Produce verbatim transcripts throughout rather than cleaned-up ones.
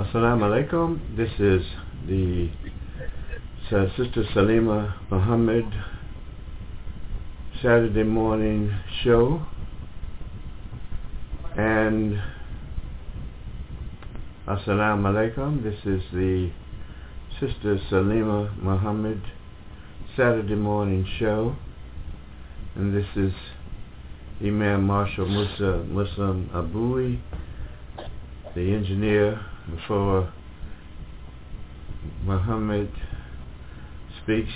Assalamu alaikum. This is the uh, Sister Salima Muhammad Saturday morning show, and Assalamu alaikum. This is the Sister Salima Muhammad Saturday morning show, and this is Imam Marshall Musa Muslim Abui, the engineer for Muhammad Speaks,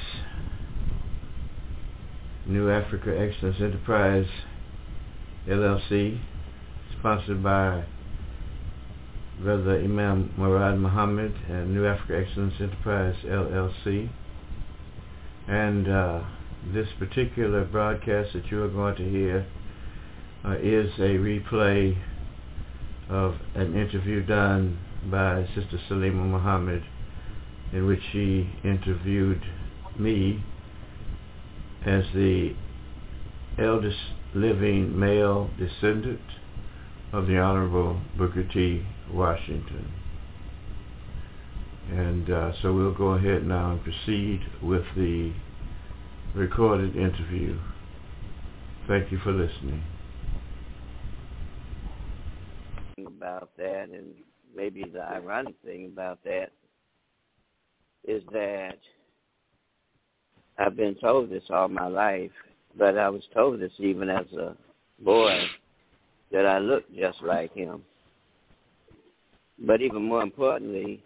New Africa Excellence Enterprise, L L C, sponsored by Brother Imam Murad Muhammad and New Africa Excellence Enterprise, L L C. And uh, this particular broadcast that you are going to hear uh, is a replay of an interview done by Sister Salima Muhammad, in which she interviewed me as the eldest living male descendant of the Honorable Booker T. Washington. And uh, so we'll go ahead now and proceed with the recorded interview. Thank you for listening. About that, and maybe the ironic thing about that is that I've been told this all my life, but I was told this even as a boy, that I looked just like him. But even more importantly,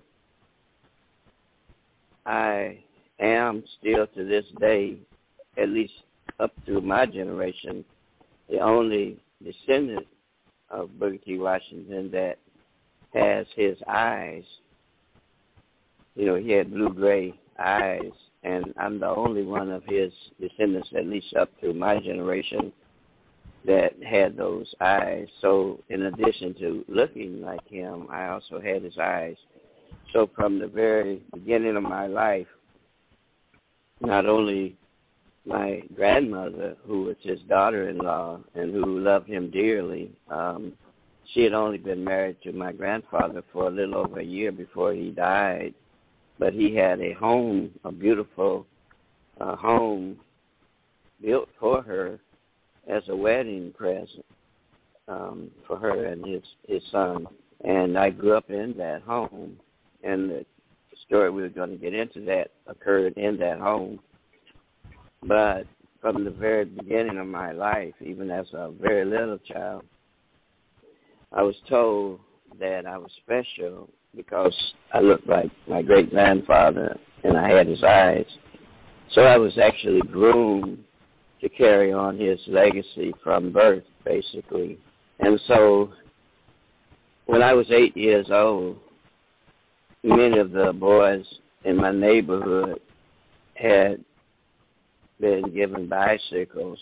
I am still to this day, at least up through my generation, the only descendant of Booker T. Washington that has his eyes. You know, he had blue-gray eyes, and I'm the only one of his descendants, at least up through my generation, that had those eyes. So in addition to looking like him, I also had his eyes. So from the very beginning of my life, not only my grandmother, who was his daughter-in-law and who loved him dearly, um, she had only been married to my grandfather for a little over a year before he died. But he had a home, a beautiful uh, home built for her as a wedding present um, for her and his, his son. And I grew up in that home, and the story we were going to get into that occurred in that home. But from the very beginning of my life, even as a very little child, I was told that I was special because I looked like my great-grandfather and I had his eyes. So I was actually groomed to carry on his legacy from birth, basically. And so when I was eight years old, many of the boys in my neighborhood had been given bicycles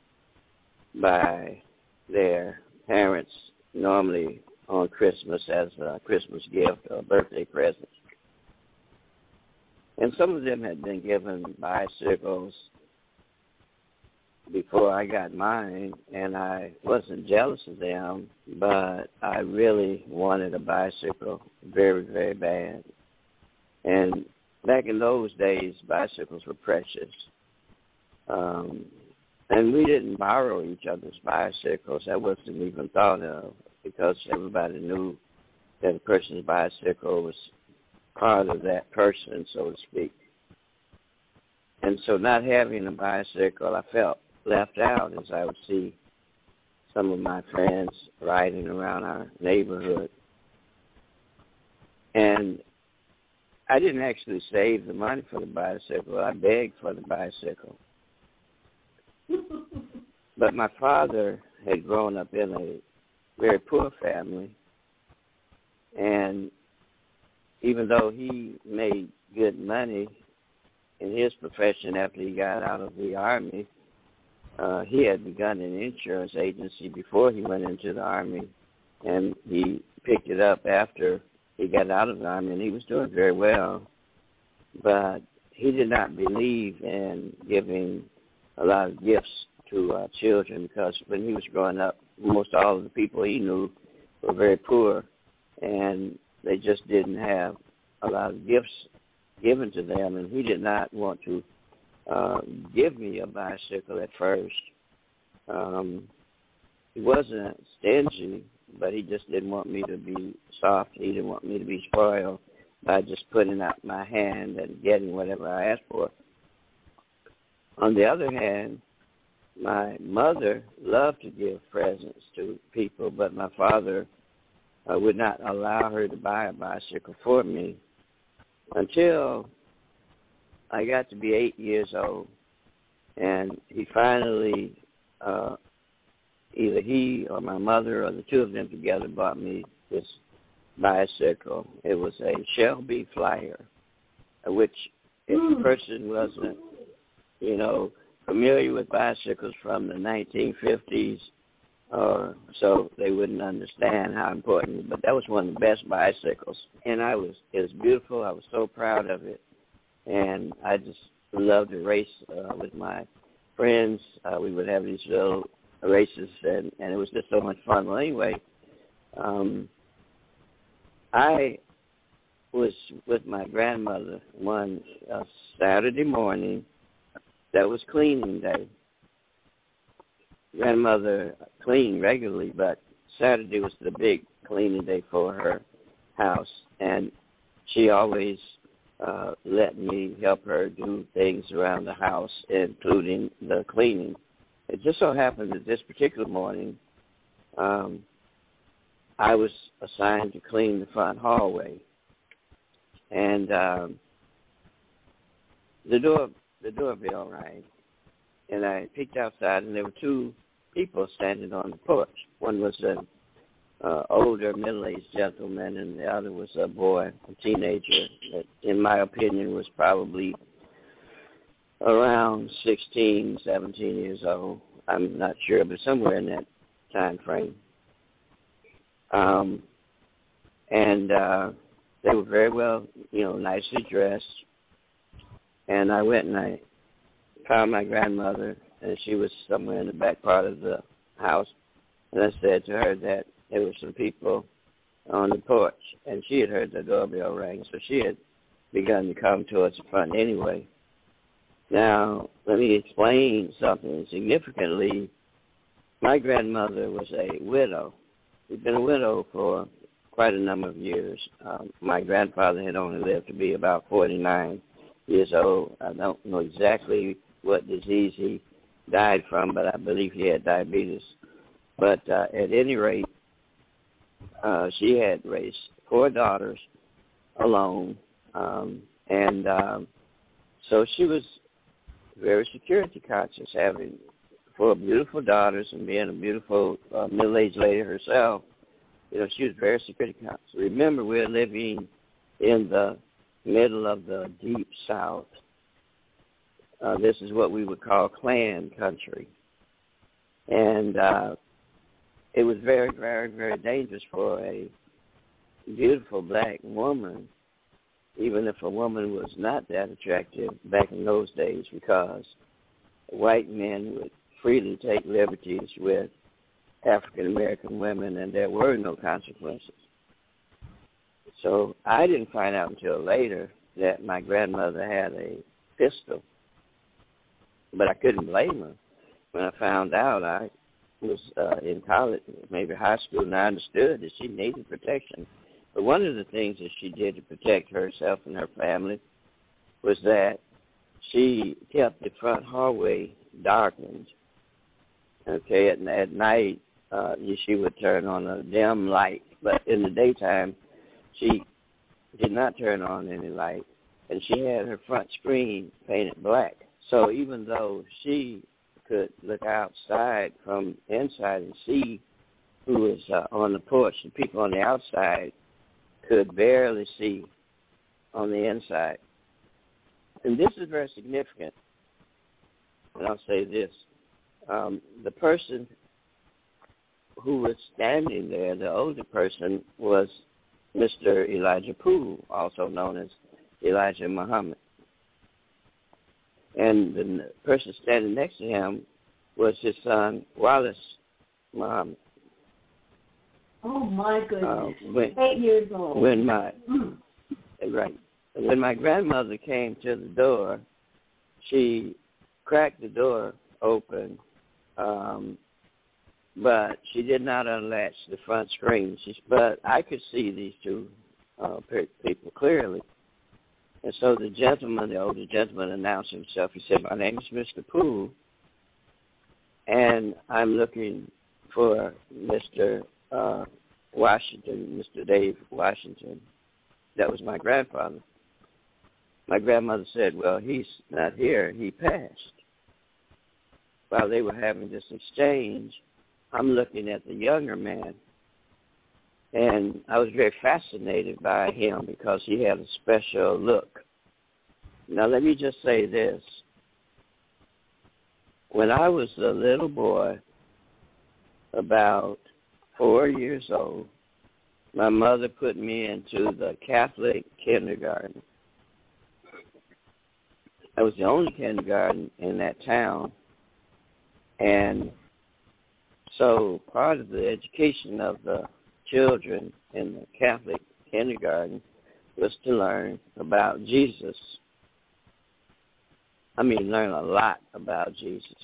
by their parents, normally on Christmas as a Christmas gift or birthday present. And some of them had been given bicycles before I got mine, and I wasn't jealous of them, but I really wanted a bicycle very, very bad. And back in those days, bicycles were precious. Um, and we didn't borrow each other's bicycles. That wasn't even thought of because everybody knew that a person's bicycle was part of that person, so to speak. And so not having a bicycle, I felt left out as I would see some of my friends riding around our neighborhood. And I didn't actually save the money for the bicycle. I begged for the bicycle. But my father had grown up in a very poor family, and even though he made good money in his profession after he got out of the Army, uh, he had begun an insurance agency before he went into the Army, and he picked it up after he got out of the Army, and he was doing very well. But he did not believe in giving a lot of gifts to uh, children because when he was growing up, most all of the people he knew were very poor, and they just didn't have a lot of gifts given to them, and he did not want to uh, give me a bicycle at first. Um, he wasn't stingy, but he just didn't want me to be soft. He didn't want me to be spoiled by just putting out my hand and getting whatever I asked for. On the other hand, my mother loved to give presents to people, but my father uh, would not allow her to buy a bicycle for me until I got to be eight years old. And he finally, uh, either he or my mother or the two of them together bought me this bicycle. It was a Shelby Flyer, which if the person wasn't, you know, familiar with bicycles from the nineteen fifties, or so they wouldn't understand how important. But that was one of the best bicycles, and I was it was beautiful. I was so proud of it, and I just loved to race uh, with my friends. Uh, we would have these little races, and, and it was just so much fun. Well, anyway, um, I was with my grandmother one uh, Saturday morning. That was cleaning day. Grandmother cleaned regularly, but Saturday was the big cleaning day for her house, and she always uh, let me help her do things around the house, including the cleaning. It just so happened that this particular morning, um, I was assigned to clean the front hallway, and um, the door the doorbell rang, and I peeked outside, and there were two people standing on the porch. One was an uh, older, middle-aged gentleman, and the other was a boy, a teenager, that, in my opinion, was probably around sixteen, seventeen years old. I'm not sure, but somewhere in that time frame. Um, and uh, they were very well, you know, nicely dressed. And I went and I found my grandmother, and she was somewhere in the back part of the house. And I said to her that there were some people on the porch, and she had heard the doorbell ring, so she had begun to come towards the front anyway. Now, let me explain something. Significantly, my grandmother was a widow. She'd been a widow for quite a number of years. Um, my grandfather had only lived to be about forty-nine years old. I don't know exactly what disease he died from, but I believe he had diabetes. But uh, at any rate, uh, she had raised four daughters alone, um, and um, so she was very security conscious, having four beautiful daughters and being a beautiful uh, middle-aged lady herself. You know, she was very security conscious. Remember, we're living in the middle of the deep South. Uh, this is what we would call Klan country. And uh, it was very, very, very dangerous for a beautiful black woman, even if a woman was not that attractive back in those days, because white men would freely take liberties with African-American women, and there were no consequences. So I didn't find out until later that my grandmother had a pistol, but I couldn't blame her. When I found out, I was uh, in college, maybe high school, and I understood that she needed protection. But one of the things that she did to protect herself and her family was that she kept the front hallway darkened. Okay, at, at night, uh, she would turn on a dim light, but in the daytime, she did not turn on any light, and she had her front screen painted black. So even though she could look outside from inside and see who was uh, on the porch, the people on the outside could barely see on the inside. And this is very significant, and I'll say this. Um, the person who was standing there, the older person, was Mister Elijah Poole, also known as Elijah Muhammad. And the person standing next to him was his son, Wallace Muhammad. Oh, my goodness. Uh, when, Eight years old. When my, mm. right, when my grandmother came to the door, she cracked the door open, um, but she did not unlatch the front screen. She, but I could see these two uh, people clearly. And so the gentleman, the older gentleman, announced himself. He said, "My name is Mister Poole, and I'm looking for Mister Uh, Washington, Mister Dave Washington." That was my grandfather. My grandmother said, "Well, he's not here. He passed." While they were having this exchange, I'm looking at the younger man, and I was very fascinated by him because he had a special look. Now, let me just say this. When I was a little boy, about four years old, my mother put me into the Catholic kindergarten. I was the only kindergarten in that town. And so part of the education of the children in the Catholic kindergarten was to learn about Jesus. I mean, learn a lot about Jesus.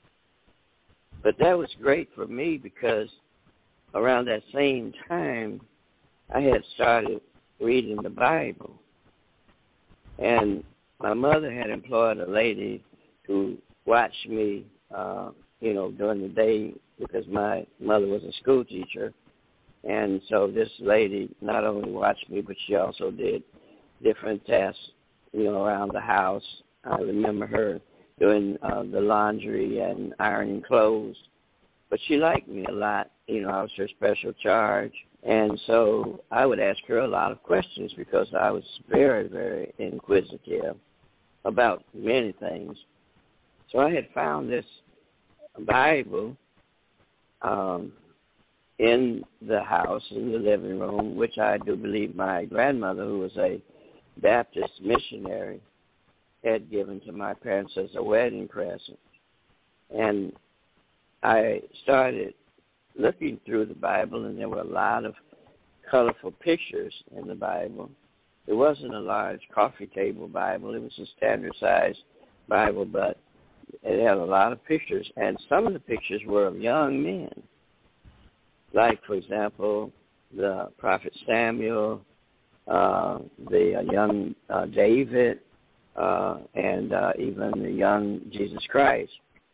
But that was great for me because around that same time, I had started reading the Bible. And my mother had employed a lady to watch me, uh, you know, during the day because my mother was a school teacher. And so this lady not only watched me, but she also did different tasks, you know, around the house. I remember her doing uh, the laundry and ironing clothes. But she liked me a lot. You know, I was her special charge. And so I would ask her a lot of questions because I was very, very inquisitive about many things. So I had found this Bible um, in the house, in the living room, which I do believe my grandmother, who was a Baptist missionary, had given to my parents as a wedding present. And I started looking through the Bible, and there were a lot of colorful pictures in the Bible. It wasn't a large coffee table Bible. It was a standard-sized Bible, but it had a lot of pictures, and some of the pictures were of young men, like, for example, the prophet Samuel, uh, the uh, young uh, David, uh, and uh, even the young Jesus Christ.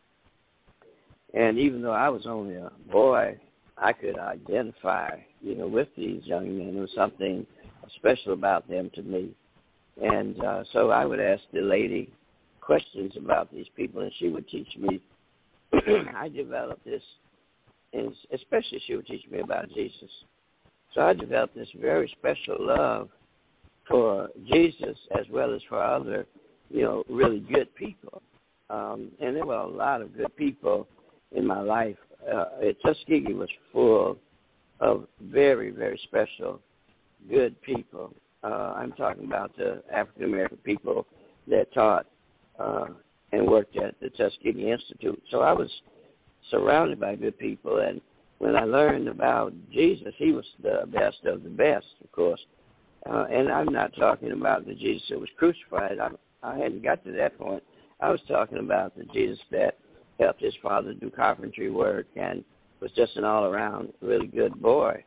And even though I was only a boy, I could identify, you know, with these young men. There was something special about them to me. And uh, so I would ask the lady questions about these people, and she would teach me. I developed this, and especially she would teach me about Jesus. So I developed this very special love for Jesus as well as for other, you know, really good people. Um, and there were a lot of good people in my life. Uh, Tuskegee was full of very, very special, good people. Uh, I'm talking about the African-American people that taught uh, and worked at the Tuskegee Institute. So I was surrounded by good people, and when I learned about Jesus, he was the best of the best, of course. Uh, and I'm not talking about the Jesus that was crucified. I, I hadn't got to that point. I was talking about the Jesus that helped his father do carpentry work and was just an all-around really good boy.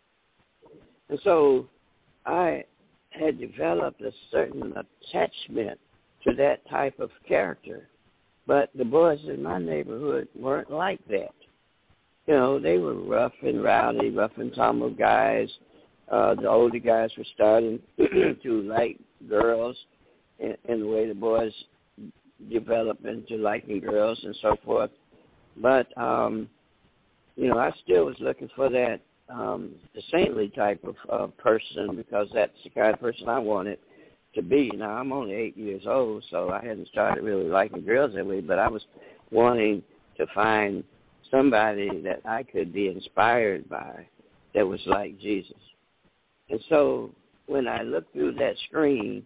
And so I had developed a certain attachment to that type of character. But the boys in my neighborhood weren't like that. You know, they were rough and rowdy, rough and tumble guys. Uh, the older guys were starting to like girls in, in the way the boys develop into liking girls and so forth. But, um, you know, I still was looking for that um, the saintly type of uh, person because that's the kind of person I wanted to be. Now, I'm only eight years old, so I hadn't started really liking girls that way, but I was wanting to find somebody that I could be inspired by that was like Jesus. And so when I looked through that screen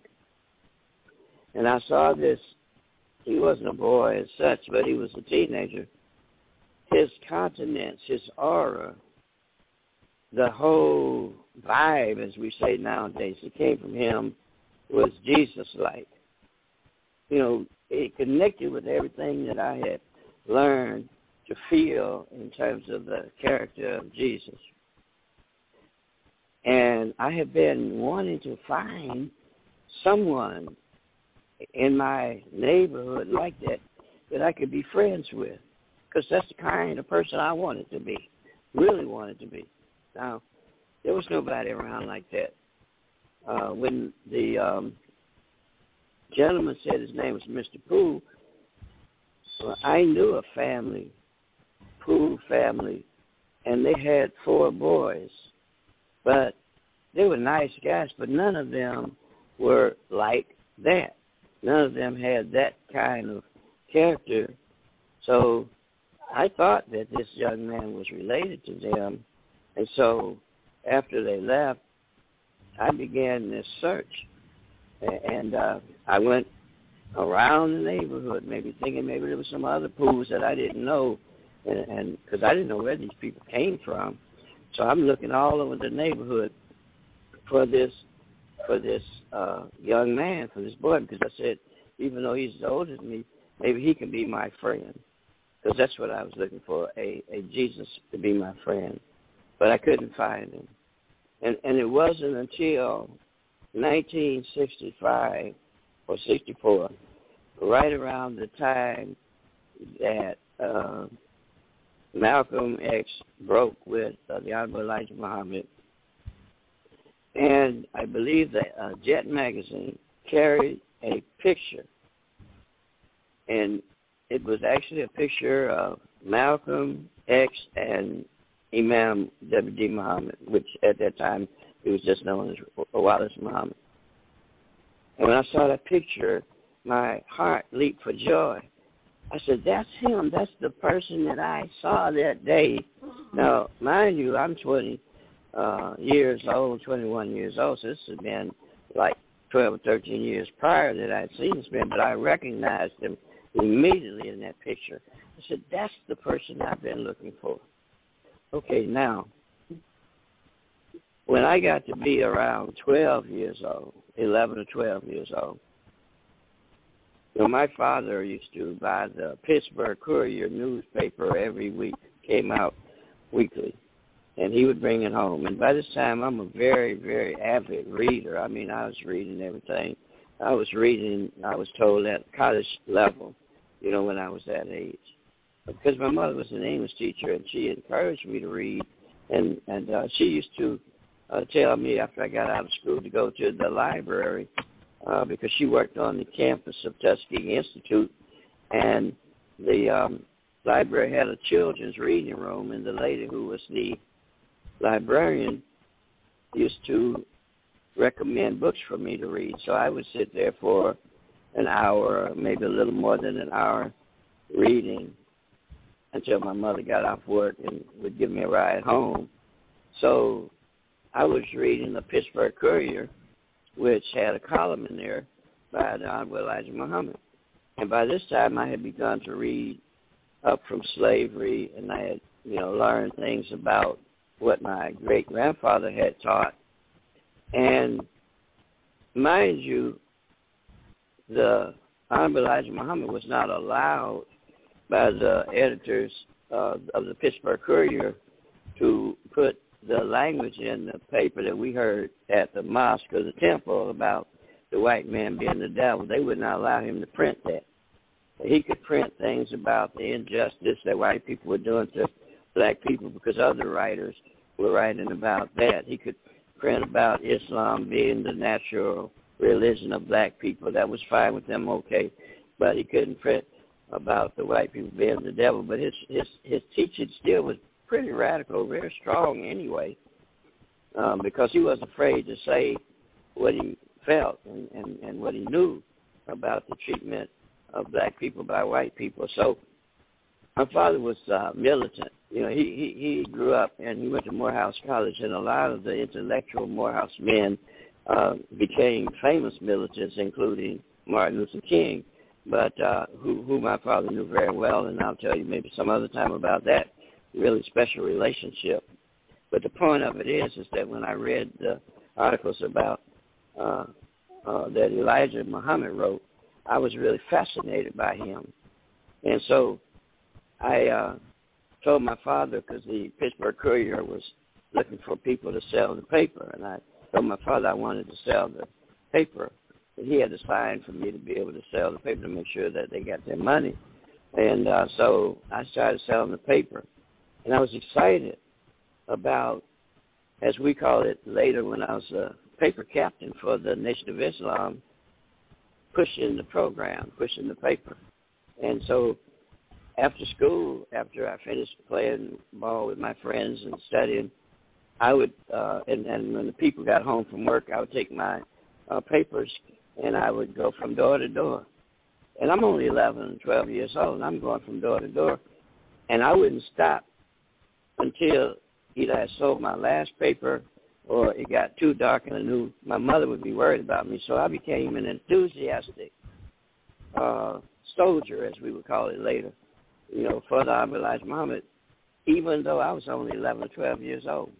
and I saw this, he wasn't a boy as such, but he was a teenager. His countenance, his aura the whole vibe, as we say nowadays, that came from him was Jesus-like. You know, it connected with everything that I had learned to feel in terms of the character of Jesus. And I have been wanting to find someone in my neighborhood like that that I could be friends with, because that's the kind of person I wanted to be, really wanted to be. Now, there was nobody around like that. Uh, when the um, gentleman said his name was Mister Poole, well, I knew a family, Poole family, and they had four boys, but they were nice guys, but none of them were like that. None of them had that kind of character. So I thought that this young man was related to them. And so after they left, I began this search. And uh, I went around the neighborhood, maybe thinking maybe there was some other Pools that I didn't know, and because I didn't know where these people came from. So I'm looking all over the neighborhood for this for this uh, young man, for this boy, because I said, even though he's older than me, maybe he can be my friend, because that's what I was looking for, a, a Jesus to be my friend. But I couldn't find him. And, and it wasn't until nineteen sixty-five or sixty-four, right around the time that uh, Malcolm X broke with uh, the Honorable Elijah Muhammad. And I believe that uh, Jet Magazine carried a picture, and it was actually a picture of Malcolm X and Imam W D Muhammad, which at that time he was just known as Wallace Muhammad. And when I saw that picture, my heart leaped for joy. I said, that's him. That's the person that I saw that day. Now, mind you, I'm twenty uh, years old, twenty-one years old, so this has been like twelve or thirteen years prior that I'd seen this man, but I recognized him immediately in that picture. I said, that's the person I've been looking for. Okay, now, when I got to be around twelve years old, eleven or twelve years old, you know, my father used to buy the Pittsburgh Courier newspaper every week, came out weekly, and he would bring it home. And by this time, I'm a very, very avid reader. I mean, I was reading everything. I was reading, I was told, at college level, you know, when I was that age. Because my mother was an English teacher, and she encouraged me to read, and, and uh, she used to uh, tell me after I got out of school to go to the library, uh, because she worked on the campus of Tuskegee Institute, and the um, library had a children's reading room, and the lady who was the librarian used to recommend books for me to read. So I would sit there for an hour, maybe a little more than an hour, reading until my mother got off work and would give me a ride home. So I was reading the Pittsburgh Courier, which had a column in there by the Honorable Elijah Muhammad. And by this time, I had begun to read up from slavery, and I had, you know, learned things about what my great-grandfather had taught. And mind you, the Honorable Elijah Muhammad was not allowed by the editors uh, of the Pittsburgh Courier to put the language in the paper that we heard at the mosque or the temple about the white man being the devil. They would not allow him to print that. He could print things about the injustice that white people were doing to black people because other writers were writing about that. He could print about Islam being the natural religion of black people. That was fine with them, okay. But he couldn't print about the white people being the devil. But his his, his teaching still was pretty radical, very strong anyway, um, because he wasn't afraid to say what he felt and, and, and what he knew about the treatment of black people by white people. So my father was uh, militant. You know, he, he, he grew up and he went to Morehouse College, and a lot of the intellectual Morehouse men uh, became famous militants, including Martin Luther King, but uh, who, who my father knew very well, and I'll tell you maybe some other time about that really special relationship. But the point of it is, is that when I read the articles about uh, uh, that Elijah Muhammad wrote, I was really fascinated by him. And so I uh, told my father, because the Pittsburgh Courier was looking for people to sell the paper, and I told my father I wanted to sell the paper. And he had to sign for me to be able to sell the paper to make sure that they got their money. And uh, so I started selling the paper. And I was excited about, as we call it later when I was a paper captain for the Nation of Islam, pushing the program, pushing the paper. And so after school, after I finished playing ball with my friends and studying, I would, uh, and, and when the people got home from work, I would take my uh, papers and I would go from door to door. And I'm only eleven, twelve years old, and I'm going from door to door. And I wouldn't stop until either I sold my last paper or it got too dark and I knew my mother would be worried about me. So I became an enthusiastic uh, soldier, as we would call it later, you know, for the Honorable Elijah Muhammad, even though I was only eleven or twelve years old.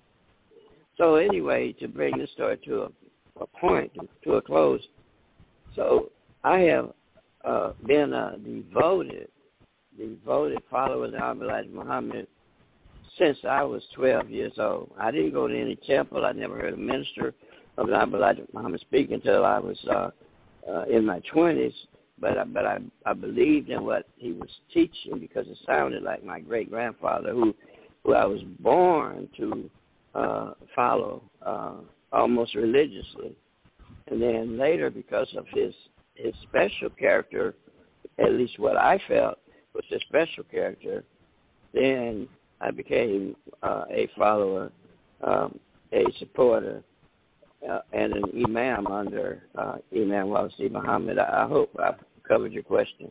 So anyway, to bring this story to a, a point, to a close, so I have uh, been a devoted, devoted follower of the Honorable Elijah Muhammad since I was twelve years old. I didn't go to any temple. I never heard a minister of the Honorable Elijah Muhammad speak until I was uh, uh, in my twenties. But I, but I, I believed in what he was teaching because it sounded like my great-grandfather, who, who I was born to uh, follow uh, almost religiously. And then later, because of his his special character, at least what I felt was his special character, then I became uh, a follower, um, a supporter, uh, and an imam under uh, Imam Walisi Muhammad. I, I hope I've covered your question.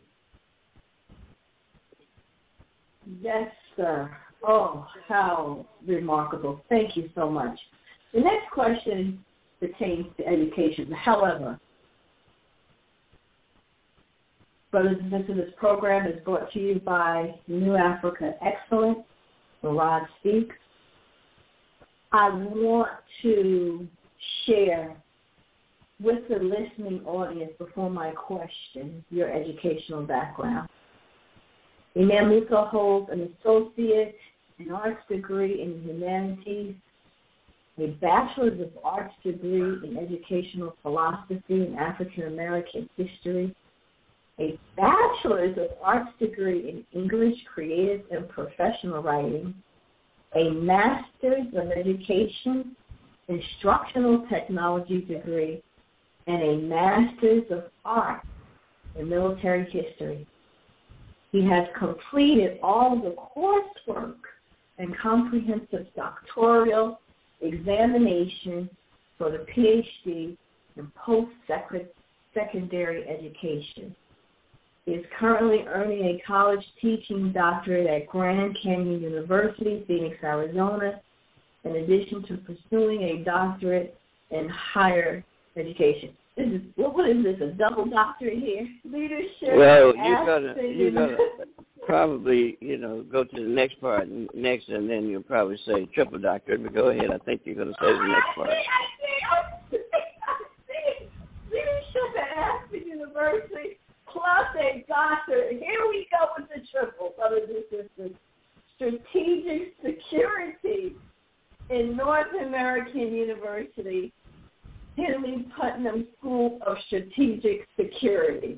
Yes, sir. Oh, how remarkable. Thank you so much. The next question pertains to education. However, brothers and sisters, this program is brought to you by New Africa Excellence, Murad Speaks. I want to share with the listening audience before my question your educational background. Imam Musa holds an associate in arts degree in humanities, a bachelor's of arts degree in educational philosophy and African American history, a bachelor's of arts degree in English, creative, and professional writing, a master's of education, instructional technology degree, and a master's of arts in military history. He has completed all the coursework and comprehensive doctoral examination for the P H D in post-secondary education. He is currently earning a college teaching doctorate at Grand Canyon University, Phoenix, Arizona, in addition to pursuing a doctorate in higher education. This is, what is this, a double doctorate here? Leadership. Well, you're gonna you're gonna probably you know go to the next part next, and then you'll probably say triple doctorate. But go ahead. I think you're gonna say the next part. I see. I see. I see. Leadership at Aspen University plus a doctorate. Here we go with the triple, brothers and sisters. Strategic security in North American University, Henley Putnam School of Strategic Security.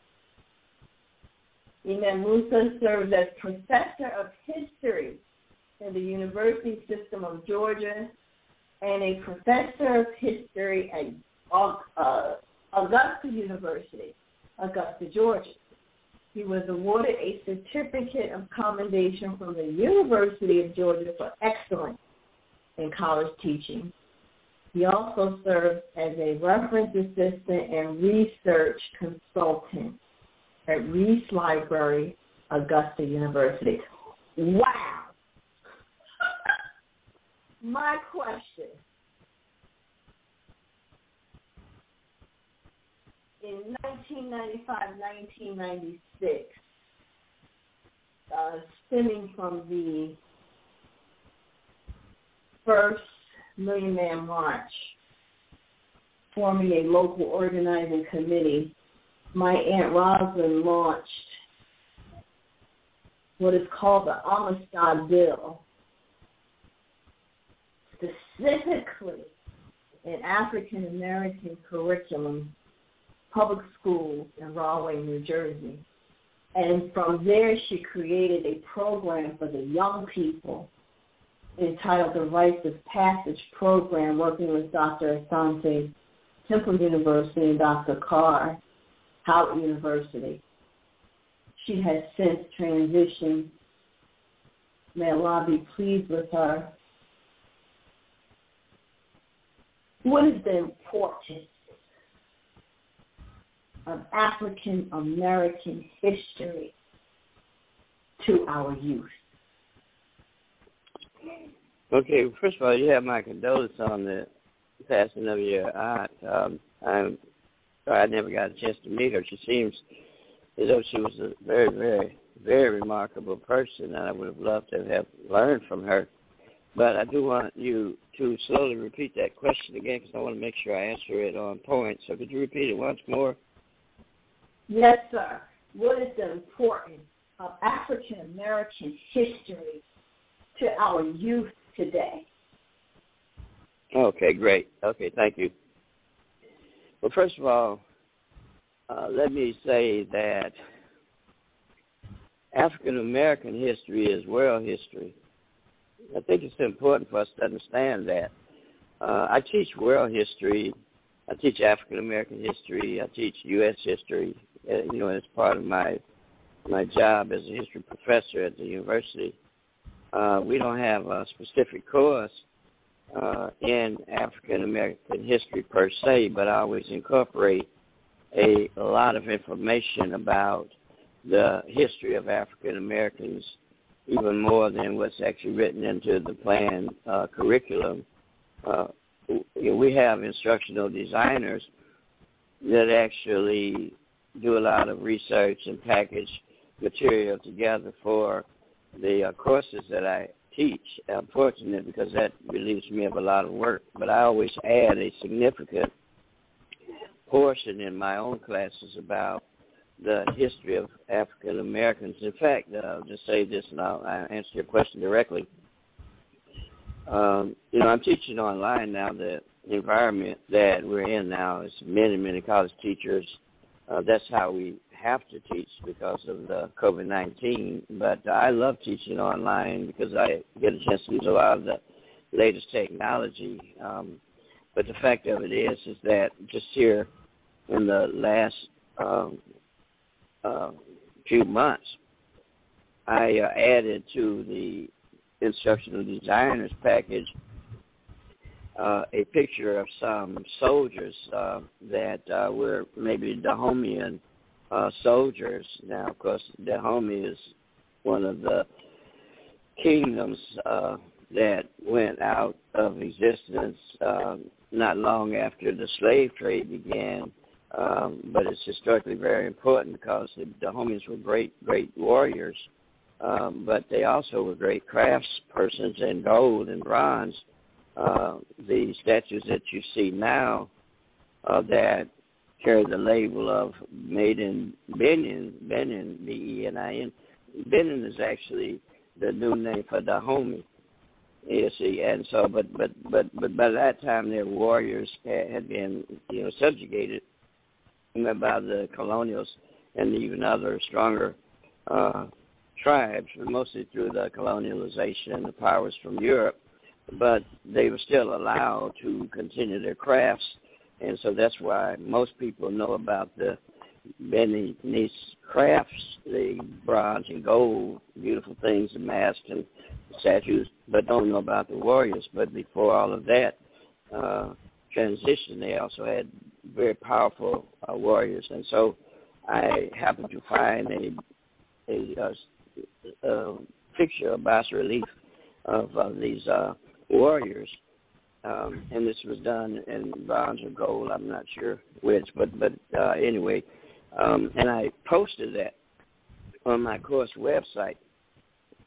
Imam Musa serves as professor of history in the University System of Georgia and a professor of history at uh, Augusta University, Augusta, Georgia. He was awarded a certificate of commendation from the University of Georgia for excellence in college teaching. He also served as a reference assistant and research consultant at Reese Library, Augusta University. Wow. My question. In nineteen ninety-five, nineteen ninety-six, uh, stemming from the first Million Man March, forming a local organizing committee, my Aunt Rosalind launched what is called the Amistad Bill, specifically in African American curriculum, public schools in Rahway, New Jersey. And from there, she created a program for the young people entitled the Rites of Passage Program, working with Doctor Asante, Temple University, and Doctor Carr, Howard University. She has since transitioned. May Allah be pleased with her. What is the importance of African American history to our youth? Okay, first of all, you have my condolences on the passing of your aunt. Um, I'm sorry I never got a chance to meet her. She seems as though she was a very, very, very remarkable person, and I would have loved to have learned from her. But I do want you to slowly repeat that question again, because I want to make sure I answer it on point. So could you repeat it once more? Yes, sir. What is the importance of African American history to our youth today? Okay, great. Okay, thank you. Well, first of all, uh, let me say that African American history is world history. I think it's important for us to understand that. Uh, I teach world history. I teach African American history. I teach U S history. Uh, you know, as part of my my job as a history professor at the university. Uh, we don't have a specific course uh, in African American history per se, but I always incorporate a, a lot of information about the history of African Americans, even more than what's actually written into the planned uh, curriculum. Uh, we have instructional designers that actually do a lot of research and package material together for the uh, courses that I teach. I'm fortunate because that relieves me of a lot of work, but I always add a significant portion in my own classes about the history of African Americans. In fact, uh, I'll just say this and I'll, I'll answer your question directly. Um, you know, I'm teaching online now. The environment that we're in now is many, many college teachers. Uh, that's how we have to teach because of the COVID nineteen. But uh, I love teaching online because I get a chance to use a lot of the latest technology. Um, but the fact of it is, is that just here in the last um, uh, few months, I uh, added to the instructional designers package uh, a picture of some soldiers uh, that uh, were maybe Dahomean uh, soldiers. Now, of course, Dahomey is one of the kingdoms uh, that went out of existence uh, not long after the slave trade began. Um, but it's historically very important because the Dahomeans were great, great warriors. Um, but they also were great craftspersons in gold and bronze. Uh, the statues that you see now uh, that carry the label of made in Benin, Benin, B E N I N. Benin is actually the new name for Dahomey. You see, and so, but but but but by that time, their warriors had, had been, you know, subjugated by the colonials and even other stronger uh, tribes, mostly through the colonialization and the powers from Europe, but they were still allowed to continue their crafts, and so that's why most people know about the Beninese crafts, the bronze and gold, beautiful things, the masks and statues, but don't know about the warriors. But before all of that uh, transition, they also had very powerful uh, warriors, and so I happened to find a a, a Uh, picture, a bas relief of, of these uh, warriors, um, and this was done in bronze or gold. I'm not sure which, but but uh, anyway, um, and I posted that on my course website.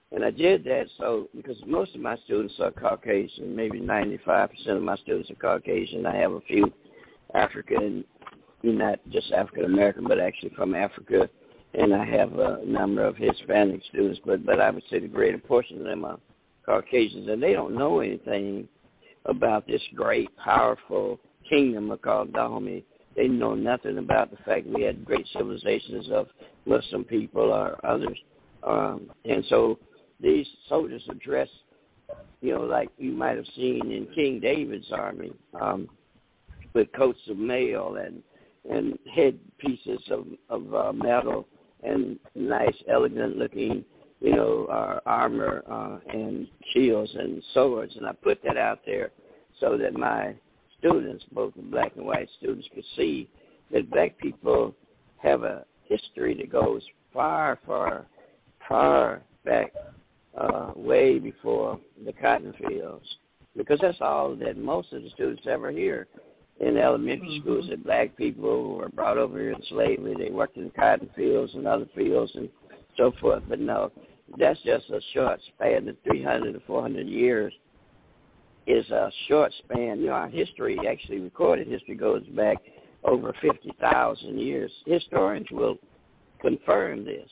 And I did that so because most of my students are Caucasian, maybe ninety-five percent of my students are Caucasian. I have a few African, not just African American, but actually from Africa, and I have a number of Hispanic students, but, but I would say the greater portion of them are Caucasians, and they don't know anything about this great, powerful kingdom called Dahomey. They know nothing about the fact we had great civilizations of Muslim people or others. Um, and so these soldiers are dressed, you know, like you might have seen in King David's army, um, with coats of mail and and headpieces of, of uh, metal and nice, elegant-looking, you know, uh, armor uh, and shields and swords. And I put that out there so that my students, both the black and white students, could see that black people have a history that goes far, far, far back, uh, way before the cotton fields, because that's all that most of the students ever hear in elementary mm-hmm. schools, that black people were brought over here in slavery. They worked in the cotton fields and other fields and so forth. But no, that's just a short span. The three hundred to four hundred years is a short span. You know, our history, actually recorded history, goes back over fifty thousand years. Historians will confirm this,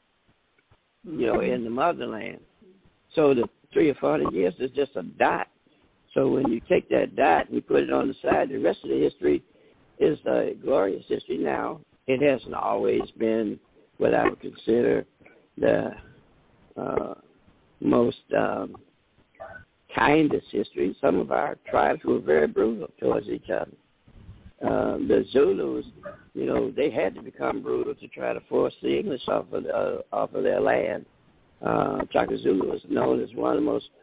you know, in the motherland. So the three or four hundred years is just a dot. So when you take that dot and you put it on the side, the rest of the history is a glorious history. Now, it hasn't always been what I would consider the uh, most um, kindest history. Some of our tribes were very brutal towards each other. Uh, the Zulus, you know, they had to become brutal to try to force the English off of, the, uh, off of their land. Uh, Shaka Zulu is known as one of the most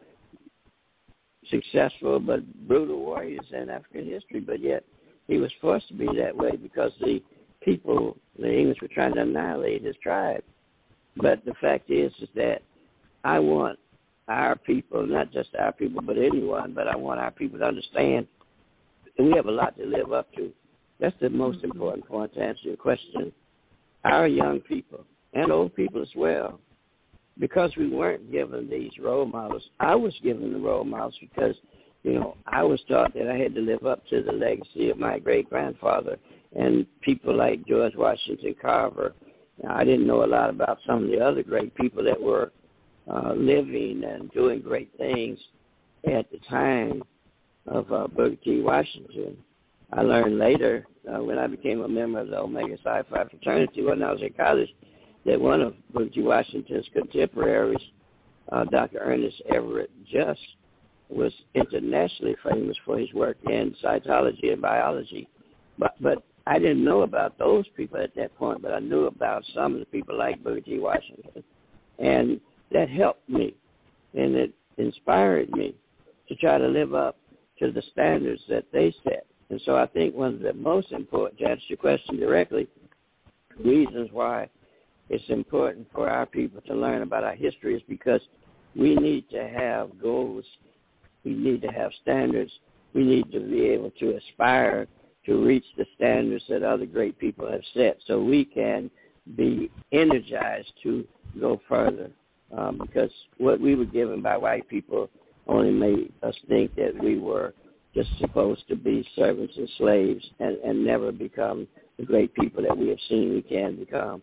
successful but brutal warriors in African history, but yet he was forced to be that way because the people, the English, were trying to annihilate his tribe. But the fact is, is that I want our people, not just our people, but anyone, but I want our people to understand that we have a lot to live up to. That's the most important point to answer your question. Our young people, and old people as well, because we weren't given these role models. I was given the role models because, you know, I was taught that I had to live up to the legacy of my great-grandfather and people like George Washington Carver. Now, I didn't know a lot about some of the other great people that were uh, living and doing great things at the time of uh, Booker T. Washington. I learned later uh, when I became a member of the Omega Psi Phi fraternity when I was in college that one of Booker T. Washington's contemporaries, uh, Doctor Ernest Everett Just, was internationally famous for his work in cytology and biology. But, but I didn't know about those people at that point, but I knew about some of the people like Booker T. Washington. And that helped me, and it inspired me to try to live up to the standards that they set. And so I think one of the most important, to answer your question directly, reasons why it's important for our people to learn about our history is because we need to have goals. We need to have standards. We need to be able to aspire to reach the standards that other great people have set so we can be energized to go further. Um, because what we were given by white people only made us think that we were just supposed to be servants and slaves and, and never become the great people that we have seen we can become.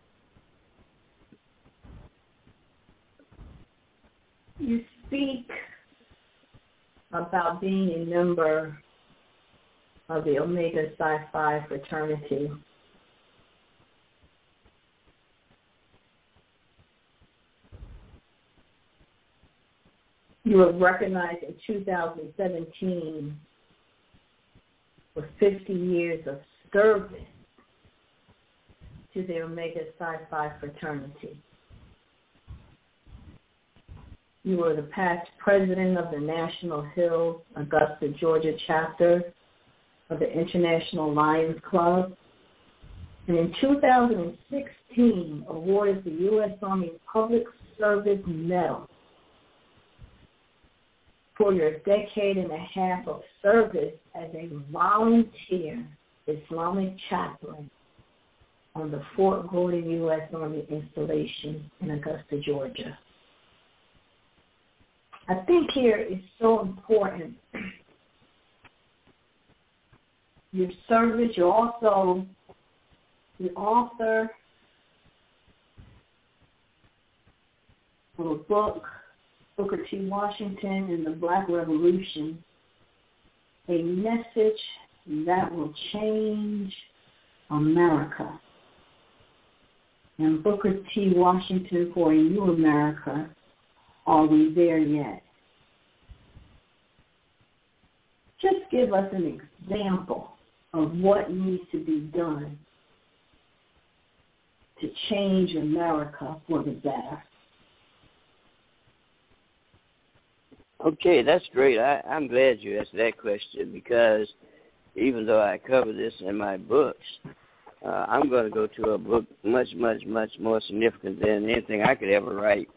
You speak about being a member of the Omega Psi Phi fraternity. You were recognized in two thousand seventeen for fifty years of service to the Omega Psi Phi fraternity. You were the past president of the National Hill, Augusta, Georgia chapter of the International Lions Club. And in two thousand sixteen, awarded the U S Army Public Service Medal for your decade and a half of service as a volunteer Islamic chaplain on the Fort Gordon U S Army installation in Augusta, Georgia. I think here is so important. Your service, you're also the author of a book, Booker T. Washington and the Black Revolution, a message that will change America. And Booker T. Washington for a New America, are we there yet? Just give us an example of what needs to be done to change America for the better. Okay, that's great. I, I'm glad you asked that question because even though I cover this in my books, uh, I'm going to go to a book much, much, much more significant than anything I could ever write.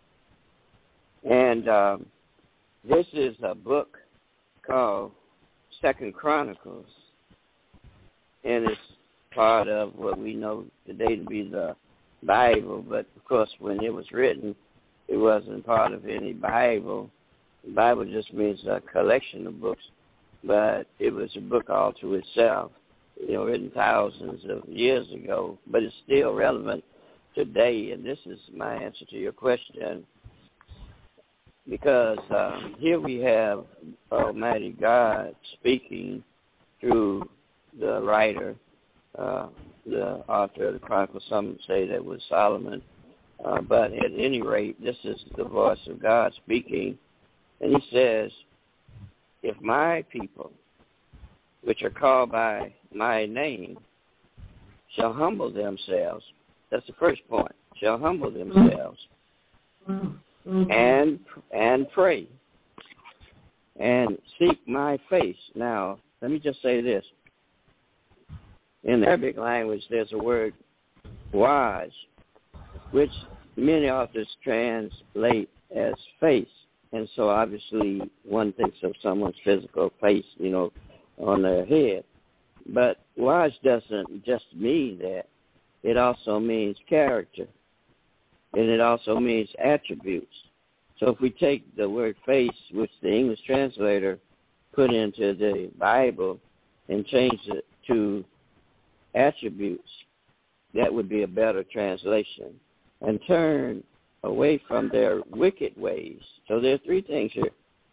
And um, this is a book called Second Chronicles, and it's part of what we know today to be the Bible. But, of course, when it was written, it wasn't part of any Bible. The Bible just means a collection of books, but it was a book all to itself, you know, written thousands of years ago, but it's still relevant today. And this is my answer to your question, because um, here we have Almighty God speaking through the writer, uh, the author of the Chronicles. Some say that was Solomon, uh, but at any rate, this is the voice of God speaking. And he says, if my people, which are called by my name, shall humble themselves, that's the first point, shall humble themselves, mm-hmm. and and pray, and seek my face. Now, let me just say this. In the Arabic language, there's a word, waj, which many authors translate as face. And so obviously one thinks of someone's physical face, you know, on their head. But waj doesn't just mean that. It also means character. And it also means attributes. So if we take the word face, which the English translator put into the Bible, and change it to attributes, that would be a better translation. And turn away from their wicked ways. So there are three things here.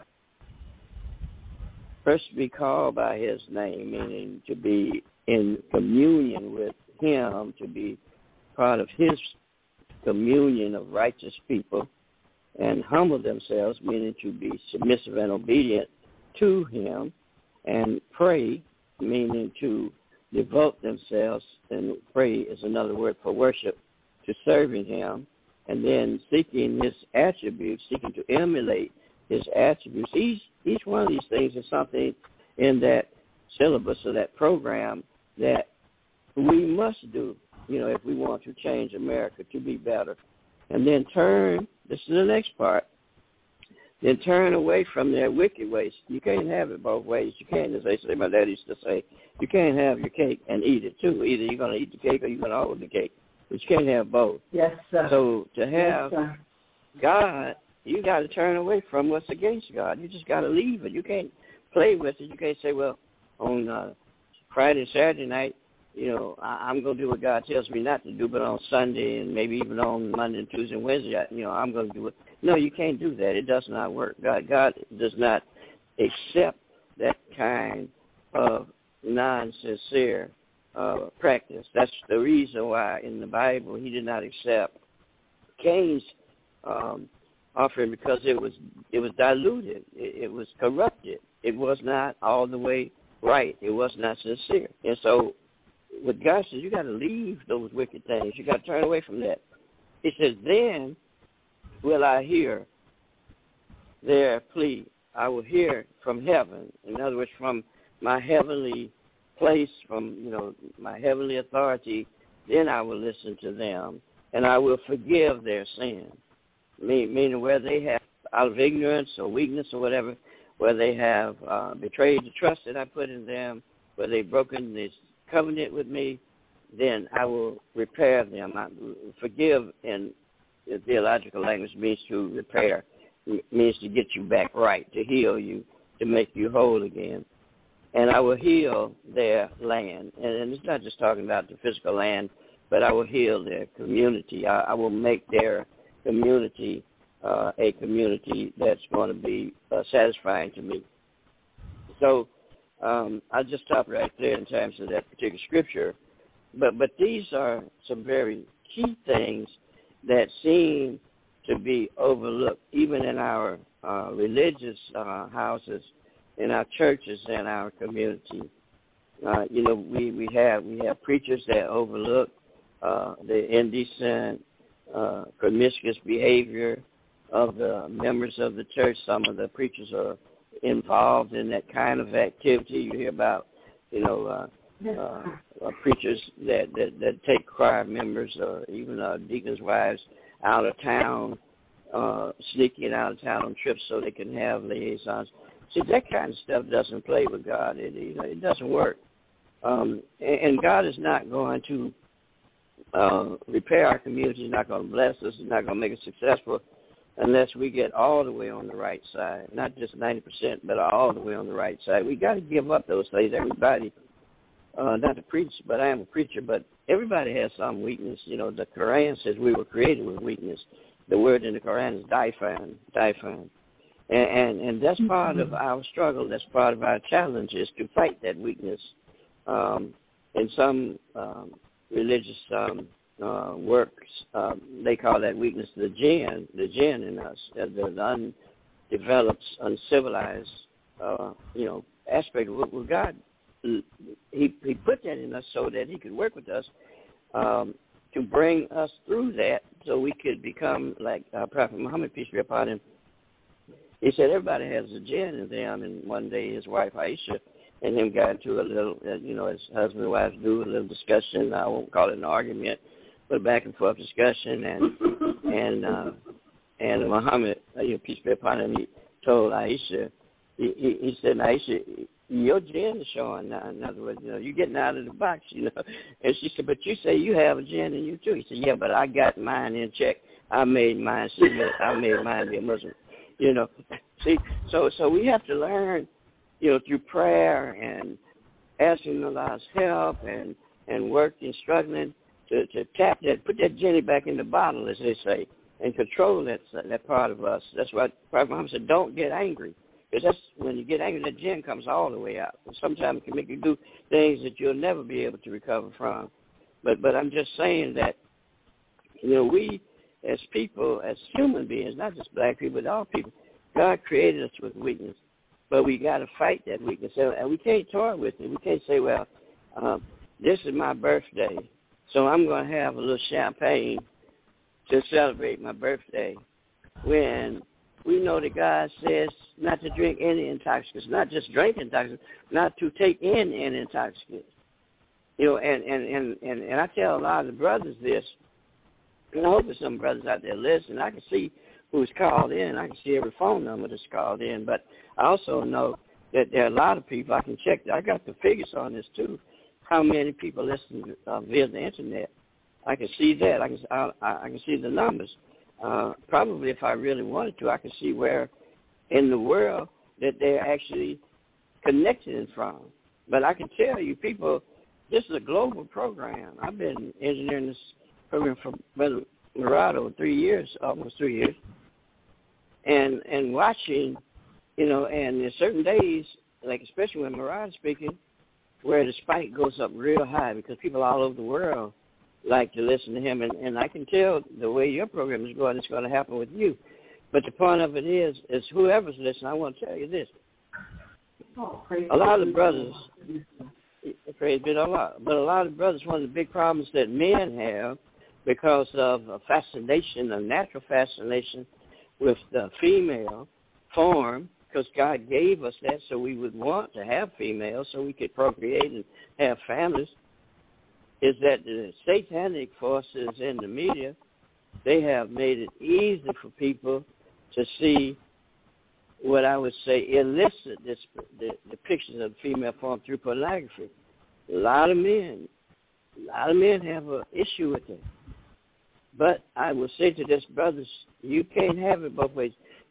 First, to be called by his name, meaning to be in communion with him, to be part of his communion of righteous people, and humble themselves, meaning to be submissive and obedient to him, and pray, meaning to devote themselves, and pray is another word for worship, to serving him, and then seeking his attributes, seeking to emulate his attributes. Each, each one of these things is something in that syllabus or that program that we must do, you know, if we want to change America to be better. And then turn, this is the next part, then turn away from their wicked ways. You can't have it both ways. You can't, as they say, my dad used to say, you can't have your cake and eat it too. Either you're going to eat the cake or you're going to hold the cake. But you can't have both. Yes, sir. So to have yes, God, you got to turn away from what's against God. You just got to leave it. You can't play with it. You can't say, well, on uh, Friday, Saturday night, you know, I, I'm going to do what God tells me not to do, but on Sunday and maybe even on Monday and Tuesday and Wednesday, I, you know, I'm going to do it. No, you can't do that. It does not work. God, God does not accept that kind of non-sincere uh, practice. That's the reason why in the Bible he did not accept Cain's um, offering, because it was it was diluted. It, it was corrupted. It was not all the way right. It was not sincere. And so what God says, you got to leave those wicked things. You got to turn away from that. He says, then will I hear their plea. I will hear from heaven. In other words, from my heavenly place, from, you know, my heavenly authority, then I will listen to them, and I will forgive their sin. Meaning where they have, out of ignorance or weakness or whatever, where they have uh, betrayed the trust that I put in them, where they've broken this covenant with me, then I will repair them. I forgive in the theological language means to repair. means to get you back right, to heal you, to make you whole again. And I will heal their land. And it's not just talking about the physical land, but I will heal their community. I, I will make their community uh, a community that's going to be uh, satisfying to me. So um, I'll just stop right there in terms of that particular scripture. But but these are some very key things that seem to be overlooked, even in our uh, religious uh, houses, in our churches, and our community. Uh, you know, we, we have we have preachers that overlook uh, the indecent, uh, promiscuous behavior of the members of the church. Some of the preachers are involved in that kind of activity. You hear about, you know, uh, uh, uh, preachers that, that, that take choir members or even uh, deacons' wives out of town, uh, sneaking out of town on trips so they can have liaisons. See, that kind of stuff doesn't play with God. It, you know, it doesn't work. Um, and, and God is not going to uh, repair our community. He's not going to bless us. He's not going to make us successful unless we get all the way on the right side, not just ninety percent, but all the way on the right side. We got to give up those things, everybody. Uh, not to preach, but I am a preacher, but everybody has some weakness. You know, the Quran says we were created with weakness. The word in the Quran is daifan, daifan. And, and, and that's part of our struggle. That's part of our challenge is to fight that weakness. Um, in some um, religious um, uh, works, um, they call that weakness the jinn, the jinn in us, uh, the undeveloped, uncivilized, uh, you know, aspect of what God, he, he put that in us so that he could work with us um, to bring us through that so we could become like uh, Prophet Muhammad, peace be upon him. He said everybody has a jinn in them, and one day his wife Aisha and him got into a little, uh, you know, as husband and wives do, a little discussion. I won't call it an argument, but back and forth discussion. And and uh, and Muhammad, uh, you know, peace be upon him, he told Aisha, he, he, he said, Aisha, your jinn is showing now. In other words, you know, you're getting out of the box, you know. And she said, but you say you have a jinn in you too. He said, yeah, but I got mine in check. I made mine submit. I made mine be a Muslim. You know, see, so so we have to learn, you know, through prayer and asking Allah's help and, and working, struggling to, to tap that, put that genie back in the bottle, as they say, and control that that part of us. That's why Prophet Muhammad said, don't get angry. Because that's when you get angry, that gin comes all the way out. And sometimes it can make you do things that you'll never be able to recover from. But but I'm just saying that, you know, we as people, as human beings, not just black people, but all people, God created us with weakness. But we got to fight that weakness. And we can't toy with it. We can't say, well, um, this is my birthday, so I'm going to have a little champagne to celebrate my birthday, when we know that God says not to drink any intoxicants, not just drink intoxicants, not to take in any intoxicants. You know, and, and, and, and, and I tell a lot of the brothers this, and I hope there's some brothers out there listening. I can see who's called in. I can see every phone number that's called in. But I also know that there are a lot of people. I can check. I got the figures on this, too, how many people listen uh, via the Internet. I can see that. I can, I, I can see the numbers. Uh, probably if I really wanted to, I could see where in the world that they're actually connected from. But I can tell you, people, this is a global program. I've been engineering this program for Brother Morado three years, almost three years, and and watching, you know, and there's certain days, like especially when Morado's speaking, where the spike goes up real high because people all over the world like to listen to him, and, and I can tell the way your program is going, it's going to happen with you. But the point of it is, is whoever's listening, I want to tell you this. Oh, a lot of the brothers, praise be to Allah, but a lot of brothers, one of the big problems that men have because of a fascination, a natural fascination with the female form, because God gave us that so we would want to have females so we could procreate and have families, is that the satanic forces in the media, they have made it easy for people to see what I would say illicit this, the depictions of the female form through pornography. A lot of men, a lot of men have an issue with it. But I will say to this, brothers, you can't have it both ways.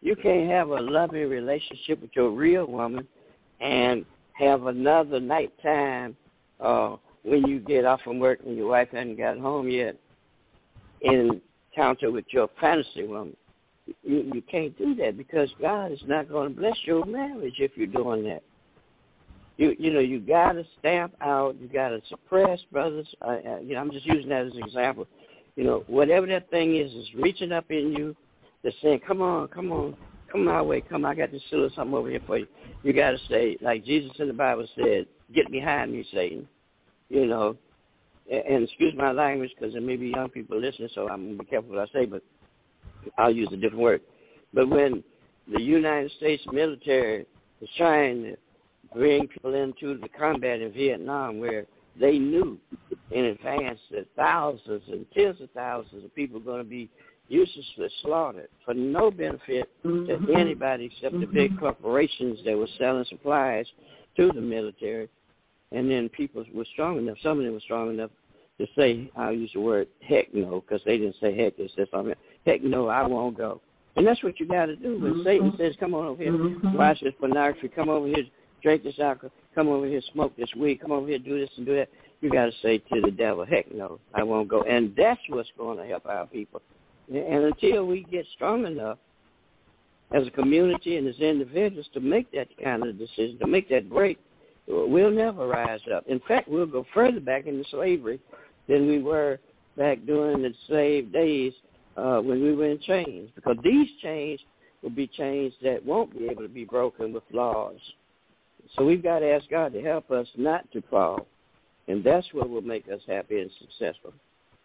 You can't have a loving relationship with your real woman and have another nighttime uh, when you get off from work and your wife hasn't got home yet encounter with your fantasy woman. You, you can't do that because God is not going to bless your marriage if you're doing that. You you know, you got to stamp out, you got to suppress, brothers. Uh, uh, you know, I'm just using that as an example. You know, whatever that thing is, is reaching up in you, that's saying, come on, come on, come my way, come, I got this little something over here for you. You got to say, like Jesus in the Bible said, get behind me, Satan. You know, and, and excuse my language because there may be young people listening, so I'm going to be careful what I say, but I'll use a different word. But when the United States military was trying to bring people into the combat in Vietnam, where they knew in advance that thousands and tens of thousands of people were going to be uselessly slaughtered for no benefit mm-hmm. to anybody except mm-hmm. the big corporations that were selling supplies to the military. And then people were strong enough, some of them were strong enough to say, I'll use the word heck no, because they didn't say heck, they said something, heck no, I won't go. And that's what you got to do. When mm-hmm. Satan says, come on over here, mm-hmm. watch this pornography, come over here, drink this alcohol, come over here, smoke this weed, come over here, do this and do that, you got to say to the devil, heck no, I won't go. And that's what's going to help our people. And until we get strong enough as a community and as individuals to make that kind of decision, to make that break, we'll never rise up. In fact, we'll go further back into slavery than we were back during the slave days uh, when we were in chains, because these chains will be chains that won't be able to be broken with laws. So we've got to ask God to help us not to fall, and that's what will make us happy and successful.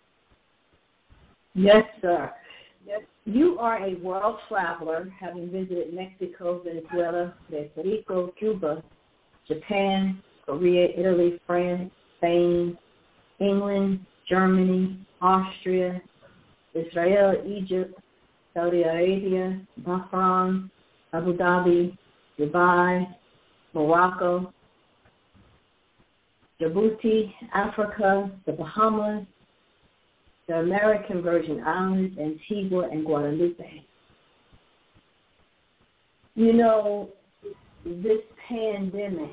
Yes, sir. Yes. You are a world traveler, having visited Mexico, Venezuela, Puerto Rico, Cuba, Japan, Korea, Italy, France, Spain, England, Germany, Austria, Israel, Egypt, Saudi Arabia, Bahrain, Abu Dhabi, Dubai, Morocco, Djibouti, Africa, the Bahamas, the American Virgin Islands, Antigua, and Guadeloupe. You know, this pandemic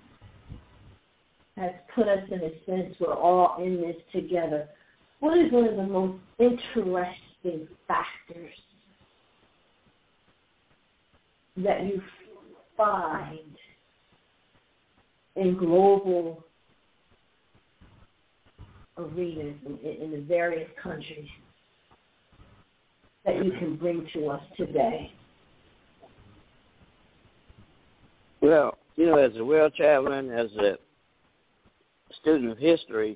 has put us in a sense we're all in this together. What is one of the most interesting factors that you find in global arenas in, in the various countries that you can bring to us today? Well, you know, as a world traveler and as a student of history,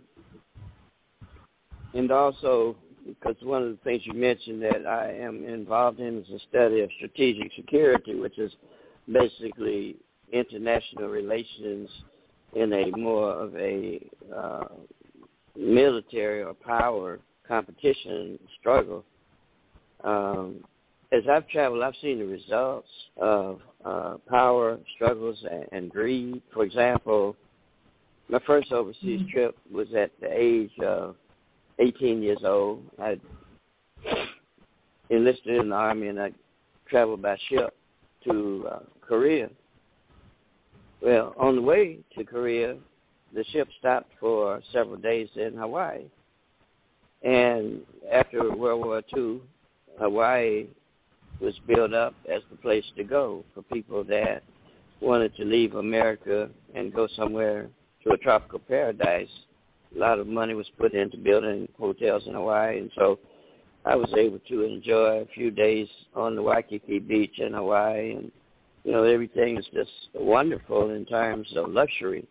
and also because one of the things you mentioned that I am involved in is the study of strategic security, which is basically international relations in a more of a uh, military or power competition struggle. Um, as I've traveled, I've seen the results of uh, power struggles and, and greed. For example, my first overseas mm-hmm. trip was at the age of eighteen years old. I enlisted in the Army and I traveled by ship to uh, Korea. Well, on the way to Korea, the ship stopped for several days in Hawaii. And after World War Two, Hawaii was built up as the place to go for people that wanted to leave America and go somewhere to a tropical paradise. A lot of money was put into building hotels in Hawaii, and so I was able to enjoy a few days on the Waikiki Beach in Hawaii, and, you know, everything is just wonderful in terms of luxury.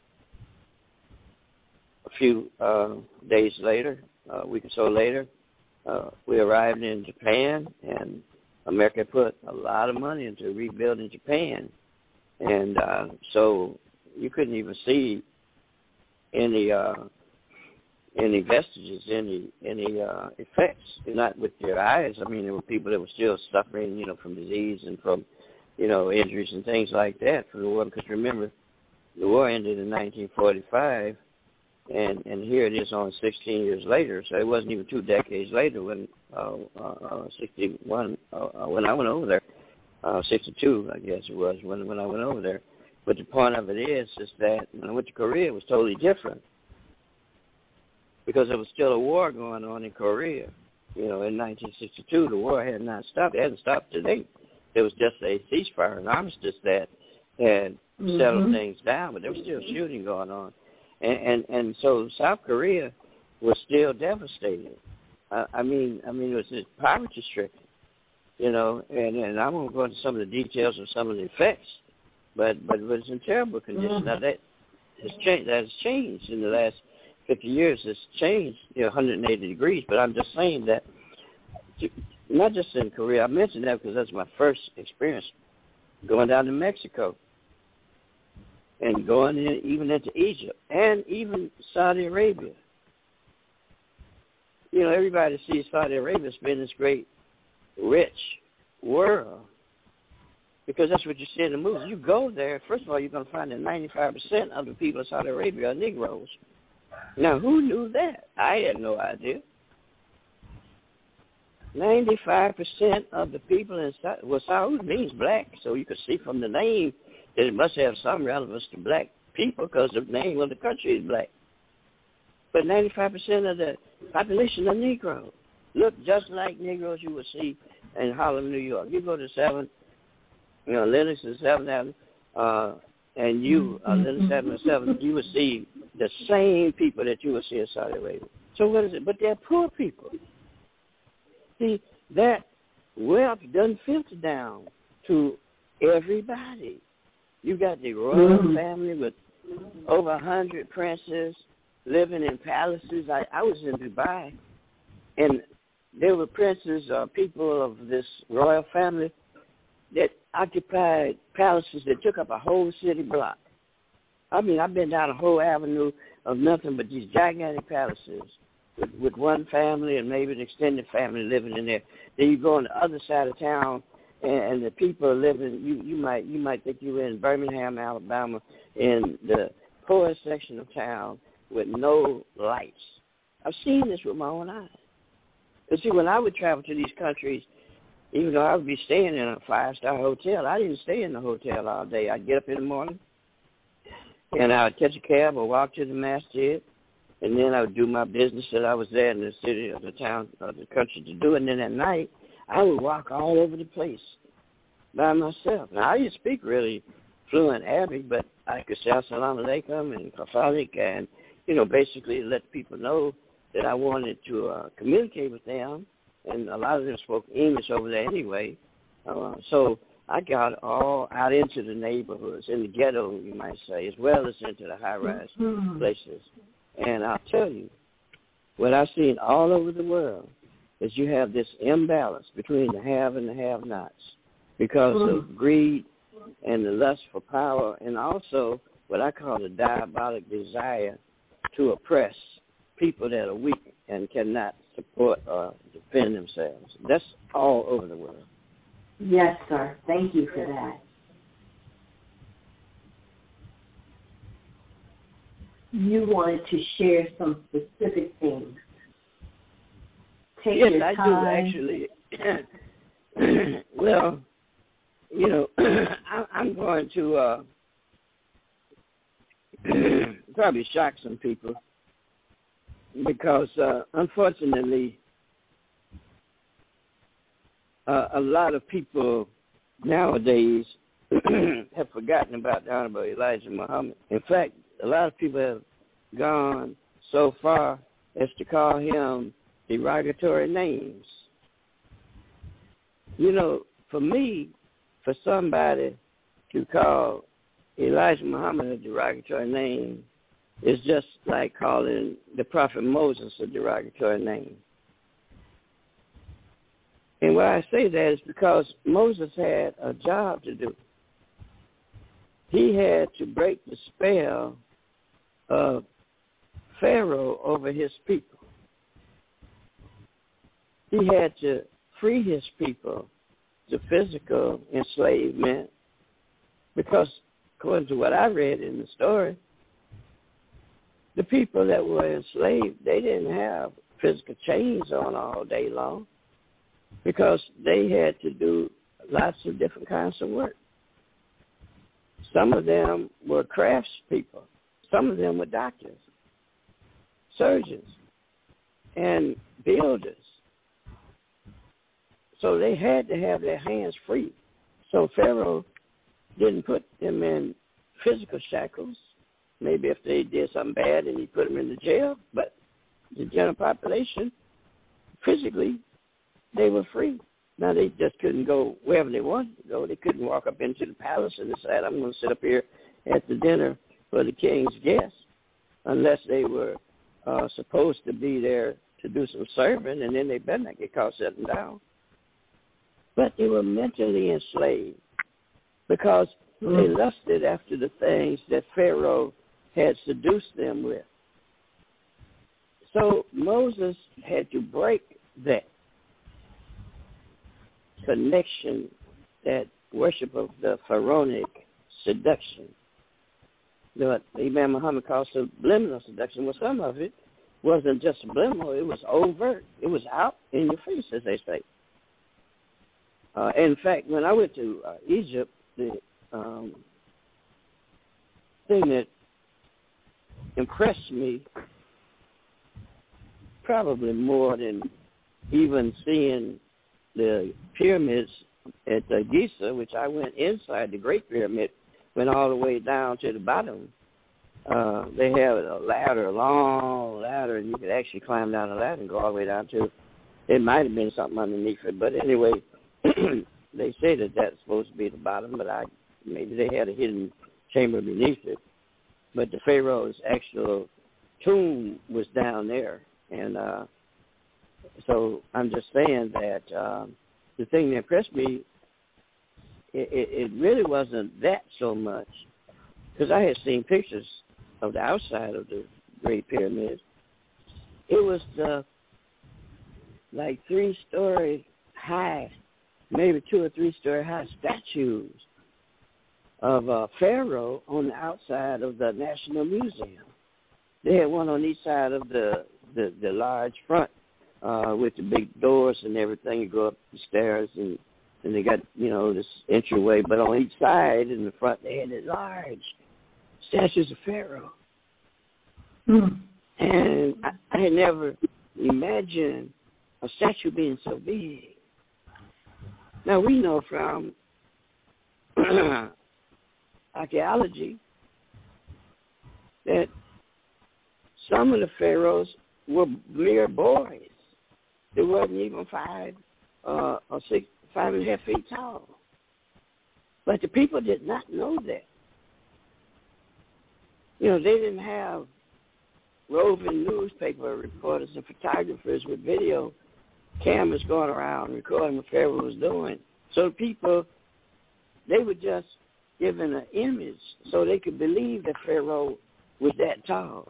A few uh, days later, a week or so later, uh, we arrived in Japan, and America put a lot of money into rebuilding Japan. And uh, so you couldn't even see any uh, any vestiges, any any uh, effects, not with your eyes. I mean, there were people that were still suffering, you know, from disease and from, you know, injuries and things like that from the war. Because remember, the war ended in nineteen forty-five, and, and here it is only sixteen years later. So it wasn't even two decades later when uh, uh, sixty-one uh, when I went over there. uh, sixty-two, I guess it was, when when I went over there. But the point of it is, is that when I went to Korea, it was totally different because there was still a war going on in Korea. You know, in nineteen sixty-two, the war had not stopped. It hadn't stopped to date. There was just a ceasefire, an armistice that had mm-hmm. settled things down, but there was still shooting going on. And, and, and so South Korea was still devastated. I, I mean, I mean, it was just poverty-stricken, you know, and, and I won't go into some of the details of some of the effects, but, but it was in terrible condition. Mm-hmm. Now, that has changed, that has changed in the last fifty years. It's changed, you know, one hundred eighty degrees, but I'm just saying that, not just in Korea. I mentioned that because that's my first experience going down to Mexico and going in, even into Egypt and even Saudi Arabia. You know, everybody sees Saudi Arabia as being this great, rich world because that's what you see in the movies. You go there, first of all, you're going to find that ninety-five percent of the people in Saudi Arabia are Negroes. Now, who knew that? I had no idea. ninety-five percent of the people in Saudi, well, Saudi means black, so you could see from the name that it must have some relevance to black people because the name of the country is black. But ninety-five percent of the population are Negroes. Look just like Negroes you would see in Harlem, New York. You go to seventh, you know, Lenox and seventh Avenue, uh, and you, uh, Lenox Avenue and seventh, you would see the same people that you would see in Saudi Arabia. So what is it? But they're poor people. See, that wealth doesn't filter down to everybody. You got the royal mm-hmm. family with over a hundred princes living in palaces. I, I was in Dubai, and there were princes, uh, people of this royal family that occupied palaces that took up a whole city block. I mean, I've been down a whole avenue of nothing but these gigantic palaces with, with one family and maybe an extended family living in there. Then you go on the other side of town, and, and the people are living. You you might you might think you're in Birmingham, Alabama, in the poorest section of town with no lights. I've seen this with my own eyes. But see, when I would travel to these countries, even though I would be staying in a five-star hotel, I didn't stay in the hotel all day. I'd get up in the morning, and I would catch a cab or walk to the masjid, and then I would do my business that I was there in the city or the town or the country to do. And then at night, I would walk all over the place by myself. Now, I didn't speak really fluent Arabic, but I could say assalamu alaikum and kafalik and, you know, basically let people know that I wanted to uh, communicate with them. And a lot of them spoke English over there anyway. Uh, so I got all out into the neighborhoods, in the ghetto, you might say, as well as into the high-rise mm-hmm. places. And I'll tell you, what I've seen all over the world is you have this imbalance between the have and the have-nots because mm-hmm. of greed and the lust for power, and also what I call the diabolic desire to oppress people that are weak and cannot support or defend themselves. That's all over the world. Yes, sir. Thank you for that. You wanted to share some specific things. Take yes, your I time. do actually. Well, you know, I, I'm going to uh, probably shock some people because, uh, unfortunately, uh, a lot of people nowadays have forgotten about the Honorable Elijah Muhammad. In fact, a lot of people have gone so far as to call him derogatory names. You know, for me, for somebody to call Elijah Muhammad a derogatory name is just like calling the prophet Moses a derogatory name. And why I say that is because Moses had a job to do. He had to break the spell of Pharaoh over his people. He had to free his people to physical enslavement because, according to what I read in the story, the people that were enslaved, they didn't have physical chains on all day long because they had to do lots of different kinds of work. Some of them were craftspeople. Some of them were doctors, surgeons, and builders. So they had to have their hands free. So Pharaoh didn't put them in physical shackles. Maybe if they did something bad and he put them in the jail, but the general population, physically, they were free. Now, they just couldn't go wherever they wanted to go. They couldn't walk up into the palace and decide, I'm going to sit up here at the dinner for the king's guests, unless they were uh, supposed to be there to do some serving, and then they better not get caught sitting down. But they were mentally enslaved because mm-hmm. they lusted after the things that Pharaoh had seduced them with. So Moses had to break that connection, that worship of the pharaonic seduction. What Imam Muhammad calls subliminal seduction. Well, some of it wasn't just subliminal, it was overt. It was out in your face, as they say. Uh, in fact, when I went to uh, Egypt, the um, thing that impressed me probably more than even seeing the pyramids at uh, Giza, which I went inside the Great Pyramid, went all the way down to the bottom. Uh, they have a ladder, a long ladder, and you could actually climb down the ladder and go all the way down to, it might have been something underneath it, but anyway, they say that that's supposed to be the bottom, but I maybe they had a hidden chamber beneath it. But the Pharaoh's actual tomb was down there, and uh, so I'm just saying that um, the thing that impressed me, it, it, it really wasn't that so much, because I had seen pictures of the outside of the Great Pyramid. It was the like three-story high, maybe two or three-story high statues of uh, Pharaoh on the outside of the National Museum. They had one on each side of the, the, the large front uh, with the big doors and everything. You go up the stairs, and, and they got, you know, this entryway. But on each side in the front, they had these large statues of Pharaoh. Mm. And I, I had never imagined a statue being so big. Now, we know from archaeology that some of the pharaohs were mere boys. They wasn't even five uh, or six, five and a half feet tall. But the people did not know that. You know, they didn't have roving newspaper reporters and photographers with video cameras going around recording what Pharaoh was doing. So people, they were just given an image so they could believe that Pharaoh was that tall.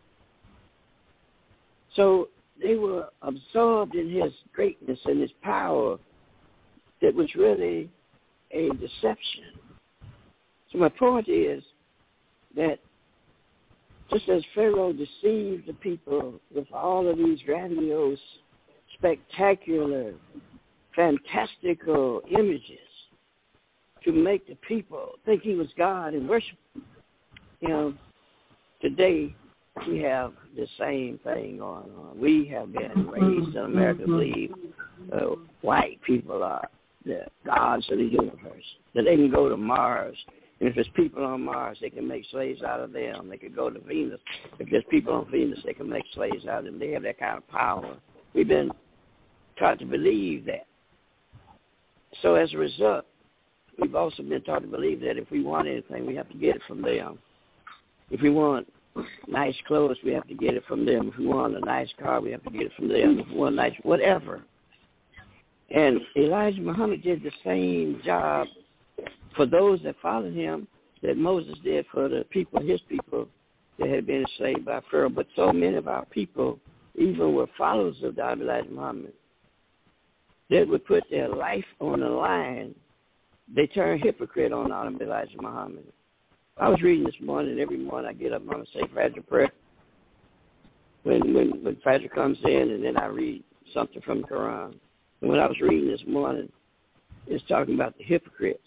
So they were absorbed in his greatness and his power that was really a deception. So my point is that just as Pharaoh deceived the people with all of these grandiose, spectacular, fantastical images to make the people think he was God and worship him, you know, today we have the same thing going on. We have been raised in America to believe uh, white people are the gods of the universe, that they can go to Mars. And if there's people on Mars, they can make slaves out of them. They could go to Venus. If there's people on Venus, they can make slaves out of them. They have that kind of power. We've been taught to believe that. So as a result, we've also been taught to believe that if we want anything, we have to get it from them. If we want nice clothes, we have to get it from them. If we want a nice car, we have to get it from them. If we want nice whatever. And Elijah Muhammad did the same job for those that followed him that Moses did for the people, his people, that had been enslaved by Pharaoh. But so many of our people, even were followers of Elijah Muhammad, that would put their life on the line. They turn hypocrite on Elijah Muhammad. I was reading this morning, every morning I get up, I'm going to say Fajr prayer. When, when, when Fajr comes in, and then I read something from the Quran. And when I was reading this morning, is talking about the hypocrites.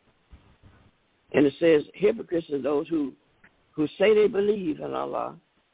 And it says hypocrites are those who, who say they believe in Allah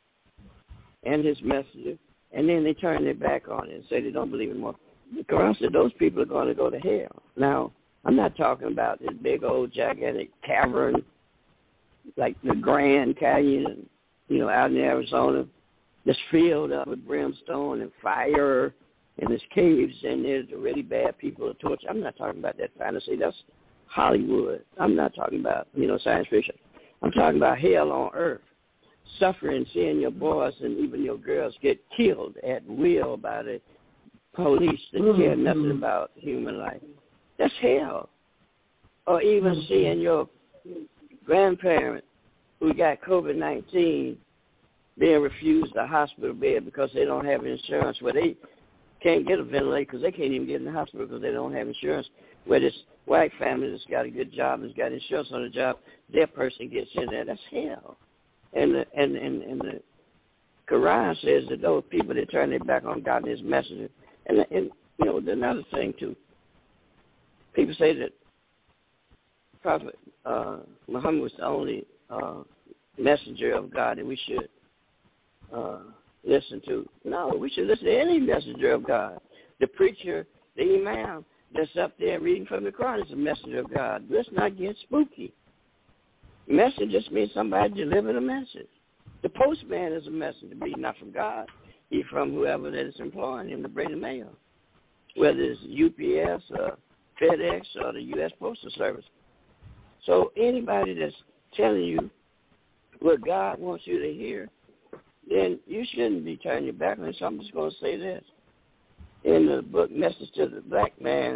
and his messenger, and then they turn their back on it and say they don't believe in more. The Quran said those people are going to go to hell. Now, I'm not talking about this big old gigantic cavern like the Grand Canyon, you know, out in Arizona, that's filled up with brimstone and fire, and there's caves and there's really bad people are tortured. I'm not talking about that fantasy. That's Hollywood. I'm not talking about, you know, science fiction. I'm talking about hell on earth, suffering, seeing your boys and even your girls get killed at will by the police that mm-hmm. care nothing about human life. That's hell. Or even mm-hmm. seeing your grandparent who got COVID nineteen being refused a hospital bed because they don't have insurance, where they can't get a ventilator because they can't even get in the hospital because they don't have insurance. Where this white family that's got a good job, that's got insurance on the job, their person gets in there. That's hell. And the, and, and, and the Quran says that those people that turn their back on God and his messenger. And, and you know, another thing, too. People say that Prophet uh, Muhammad was the only uh, messenger of God that we should uh, listen to. No, we should listen to any messenger of God. The preacher, the imam that's up there reading from the Quran is a messenger of God. Let's not get spooky. Message just means somebody delivered a message. The postman is a messenger, but he's not from God. He's from whoever that is employing him to bring the mail, whether it's U P S or FedEx or the U S Postal Service. So anybody that's telling you what God wants you to hear, then you shouldn't be turning your back on it. So I'm just going to say this. In the book Message to the Black Man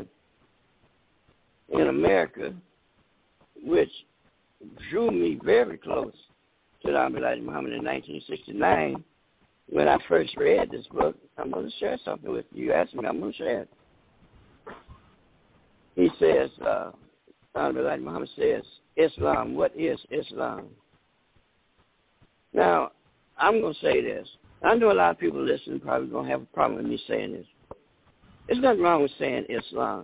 in America, which drew me very close to the Elijah Muhammad in nineteen sixty-nine, when I first read this book, I'm going to share something with you. You asked me, I'm going to share it. He says, uh, Elijah Muhammad says, Islam, what is Islam? Now, I'm going to say this. I know a lot of people listening probably going to have a problem with me saying this. There's nothing wrong with saying Islam.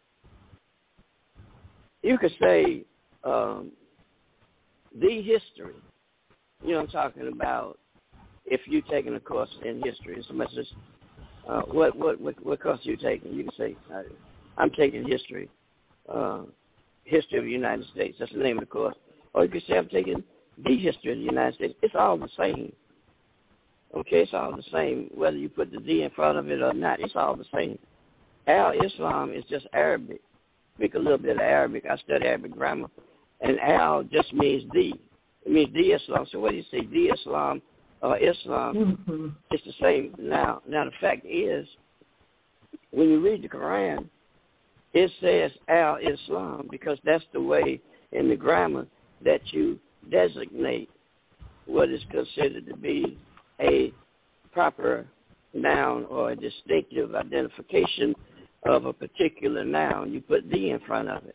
You could say um, the history. You know, I'm talking about if you're taking a course in history. So much as uh, what, what what what course are you taking? You can say, uh, I'm taking history, uh, history of the United States. That's the name of the course. Or you could say, I'm taking the history of the United States. It's all the same. Okay, it's all the same. Whether you put the D in front of it or not, it's all the same. Al-Islam is just Arabic. Speak a little bit of Arabic. I study Arabic grammar. And Al just means the. It means the Islam. So what do you say, the Islam or Islam? Mm-hmm. It's the same. Now, now the fact is, when you read the Quran, it says Al-Islam because that's the way in the grammar that you designate what is considered to be a proper noun or a distinctive identification of a particular noun. You put the in front of it.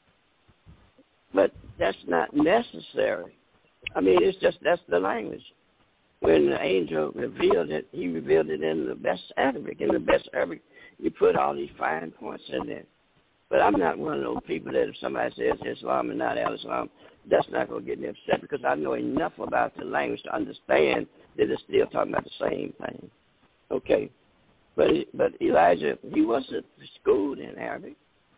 But that's not necessary. I mean, it's just, that's the language. When the angel revealed it, he revealed it in the best Arabic. In the best Arabic, you put all these fine points in there. But I'm not one of those people that if somebody says Islam and not Al-Islam, that's not going to get me upset because I know enough about the language to understand that it's still talking about the same thing. Okay. But but Elijah, he wasn't schooled in Arabic.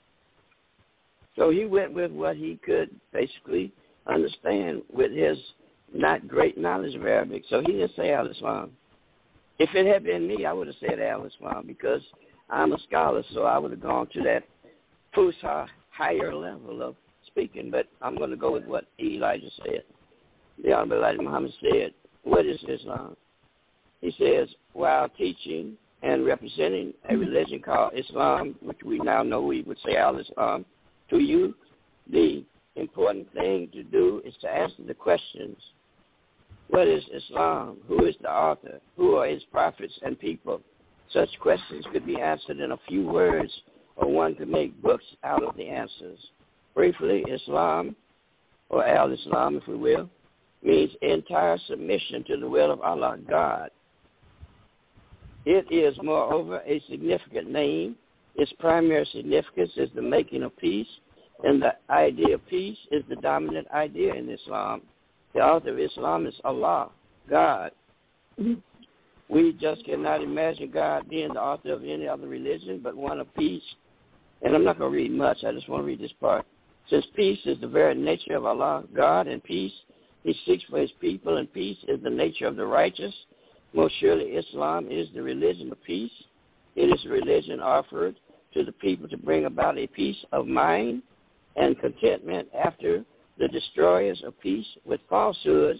So he went with what he could basically understand with his not great knowledge of Arabic. So he didn't say Al-Islam. If it had been me, I would have said Al-Islam because I'm a scholar, so I would have gone to that Fusha higher level of speaking. But I'm going to go with what Elijah said. The Honorable Elijah Muhammad said, what is Islam? He says, while teaching and representing a religion called Islam, which we now know we would say Al-Islam, to you, the important thing to do is to answer the questions. What is Islam? Who is the author? Who are its prophets and people? Such questions could be answered in a few words, or one could make books out of the answers. Briefly, Islam, or Al-Islam, if we will, means entire submission to the will of Allah, God. It is, moreover, a significant name Its primary significance is the making of peace, and the idea of peace is the dominant idea in Islam. The author of Islam is Allah, God. Mm-hmm. We just cannot imagine God being the author of any other religion but one of peace. And I'm not going to read much. I just want to read this part. Since peace is the very nature of Allah, God, and peace He seeks for His people, and peace is the nature of the righteous, most surely Islam is the religion of peace. It is a religion offered to the people to bring about a peace of mind and contentment after the destroyers of peace with falsehoods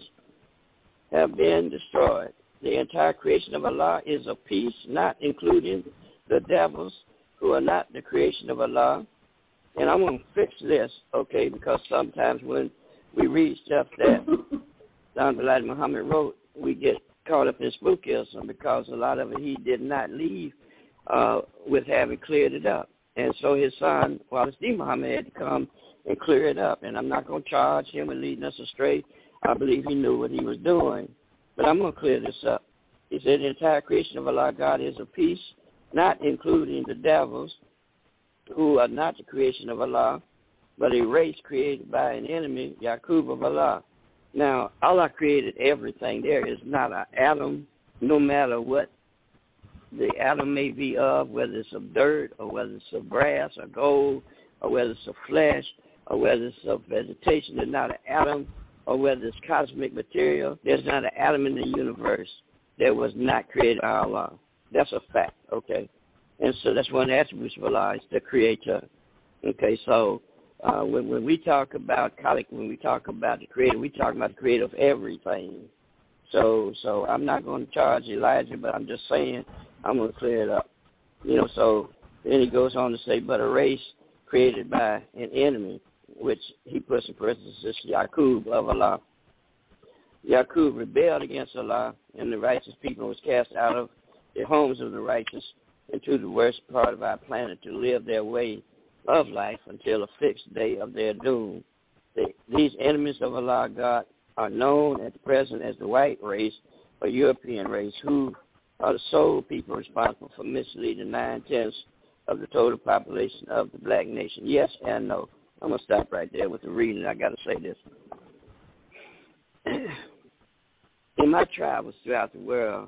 have been destroyed. The entire creation of Allah is of peace, not including the devils who are not the creation of Allah. And I'm going to fix this, okay, because sometimes when we read stuff that Don Elijah Muhammad wrote, we get caught up in spookism because a lot of it he did not leave uh, with having cleared it up. And so his son, Wallace D. Muhammad, had to come and clear it up. And I'm not going to charge him with leading us astray. I believe he knew what he was doing. But I'm going to clear this up. He said the entire creation of Allah, God, is of peace, not including the devils who are not the creation of Allah, but a race created by an enemy, Yaqub of Allah. Now, Allah created everything. There is not an atom, no matter what the atom may be of, whether it's of dirt or whether it's of brass or gold or whether it's of flesh or whether it's of vegetation. There's not an atom, or whether it's cosmic material. There's not an atom in the universe that was not created by Allah. That's a fact, okay? And so that's one of the attributes of Allah, is the creator. Okay, so uh, when, when we talk about, when we talk about the creator, we talk about the creator of everything. So so I'm not going to charge Elijah, but I'm just saying I'm going to clear it up. You know, so then he goes on to say, but a race created by an enemy, which he puts in parenthesis, Yaqub of Allah. Yaqub rebelled against Allah, and the righteous people was cast out of the homes of the righteous into the worst part of our planet to live their way of life until a fixed day of their doom. They, these enemies of Allah, God, are known at the present as the white race or European race, who are the sole people responsible for misleading nine-tenths of the total population of the black nation. Yes and no. I'm going to stop right there with the reading. I got to say this. In my travels throughout the world,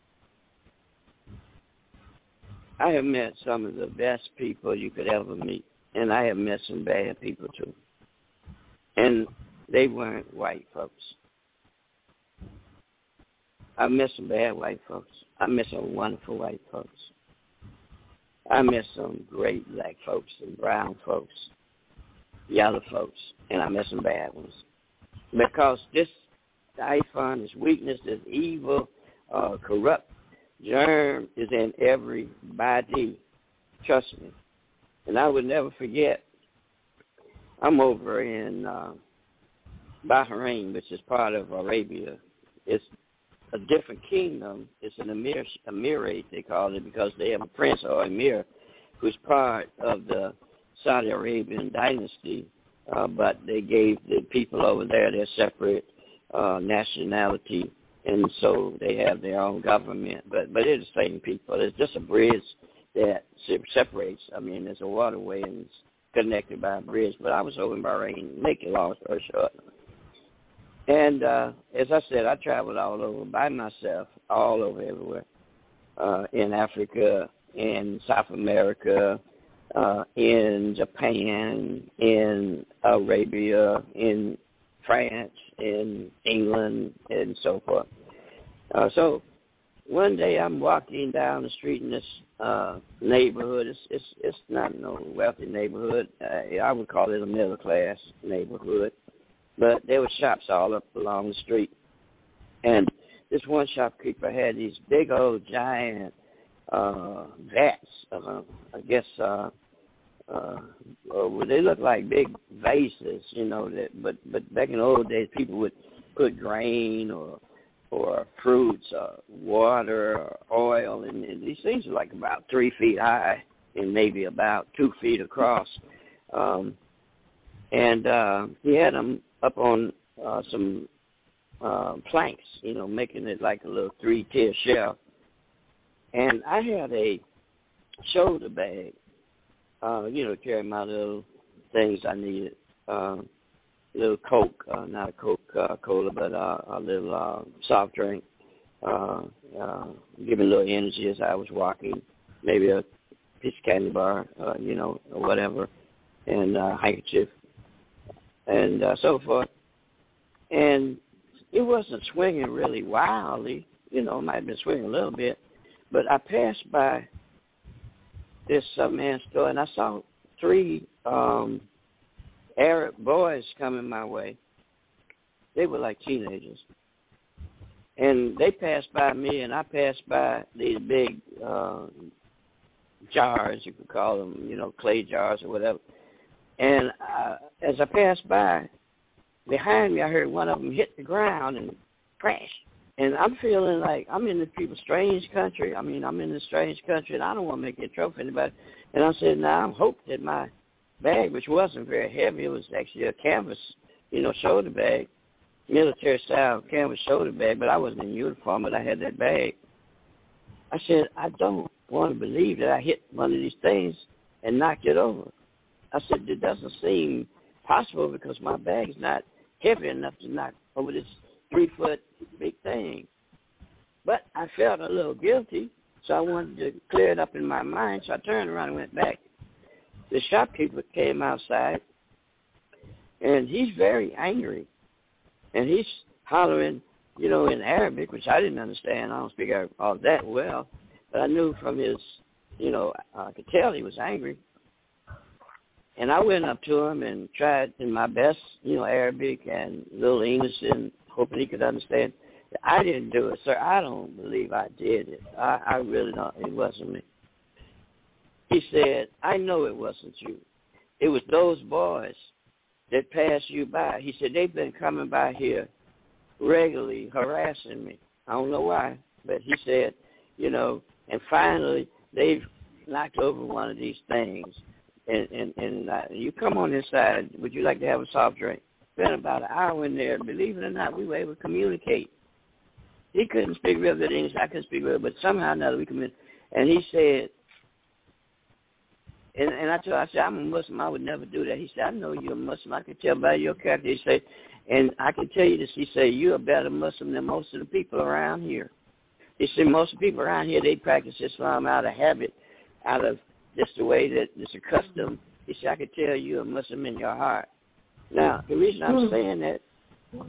I have met some of the best people you could ever meet, and I have met some bad people too. And they weren't white folks. I met some bad white folks. I met some wonderful white folks. I met some great black folks and brown folks, yellow folks, and I met some bad ones. Because this, I find this weakness, this evil, uh, corrupt germ is in everybody. Trust me. And I would never forget, I'm over in uh, Bahrain, which is part of Arabia. It's a different kingdom. It's an emir, emirate, they call it, because they have a prince or emir who's part of the Saudi Arabian dynasty, uh, but they gave the people over there their separate uh, nationality, and so they have their own government. But but they're the same people. It's just a bridge that separates. I mean, there's a waterway and it's connected by a bridge. But I was over in Bahrain, make it long story short. And uh, as I said, I traveled all over by myself, all over everywhere, uh, in Africa, in South America, uh, in Japan, in Arabia, in France, in England, and so forth. Uh, so one day I'm walking down the street in this uh, neighborhood. It's, it's it's not no wealthy neighborhood. Uh, I would call it a middle class neighborhood. But there were shops all up along the street. And this one shopkeeper had these big old giant uh, vats. Uh, I guess uh, uh, well, they look like big vases, you know. That, but but back in the old days, people would put grain or or fruits, or water, or oil, and, and these things are like about three feet high and maybe about two feet across. Um, and uh, he had them up on uh, some uh, planks, you know, making it like a little three-tier shelf. And I had a shoulder bag uh, you know, carry my little things I needed. Uh, a little Coke, uh, not a Coke uh, Cola, but uh, a little uh, soft drink. Uh, uh, give me a little energy as I was walking. Maybe a piece of candy bar, uh, you know, or whatever, and a handkerchief, and uh, so forth. And it wasn't swinging really wildly. You know, it might have been swinging a little bit. But I passed by this uh, man's store, and I saw three um, Arab boys coming my way. They were like teenagers. And they passed by me, and I passed by these big uh, jars, you could call them, you know, clay jars or whatever. And uh, as I passed by, behind me, I heard one of them hit the ground and crash. And I'm feeling like I'm in the people's strange country. I mean, I'm in the strange country, and I don't want to make it trouble for anybody. And I said, now I hope that my bag, which wasn't very heavy, it was actually a canvas, you know, shoulder bag, military-style canvas shoulder bag, but I wasn't in uniform, but I had that bag. I said, I don't want to believe that I hit one of these things and knocked it over. I said, it doesn't seem possible because my bag's not heavy enough to knock over this three-foot big thing. But I felt a little guilty, so I wanted to clear it up in my mind, so I turned around and went back. The shopkeeper came outside, and he's very angry, and he's hollering, you know, in Arabic, which I didn't understand. I don't speak Arabic all that well, but I knew from his, you know, I could tell he was angry. And I went up to him and tried in my best, you know, Arabic and a little English and hoping he could understand. I didn't do it, sir. I don't believe I did it. I, I really don't. It wasn't me. He said, I know it wasn't you. It was those boys that passed you by. He said, they've been coming by here regularly harassing me. I don't know why, but he said, you know, and finally they've knocked over one of these things. And, and, and uh, you come on inside, would you like to have a soft drink? Spent about an hour in there. Believe it or not, we were able to communicate. He couldn't speak real good English. I couldn't speak real, but somehow or another we communicated. And he said, and, and I told him, I said, I'm a Muslim. I would never do that. He said, I know you're a Muslim. I can tell by your character. He said, and I can tell you this. He said, you're a better Muslim than most of the people around here. He said, most of the people around here, they practice Islam out of habit, out of just the way that it's a custom. He said, I could tell you're a Muslim in your heart. Now, the reason I'm saying that, the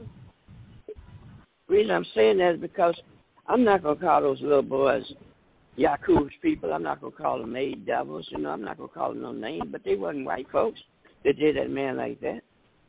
reason I'm saying that is because I'm not going to call those little boys Yakub's people. I'm not going to call them made devils. You know, I'm not going to call them no name, but they wasn't white folks that did that man like that.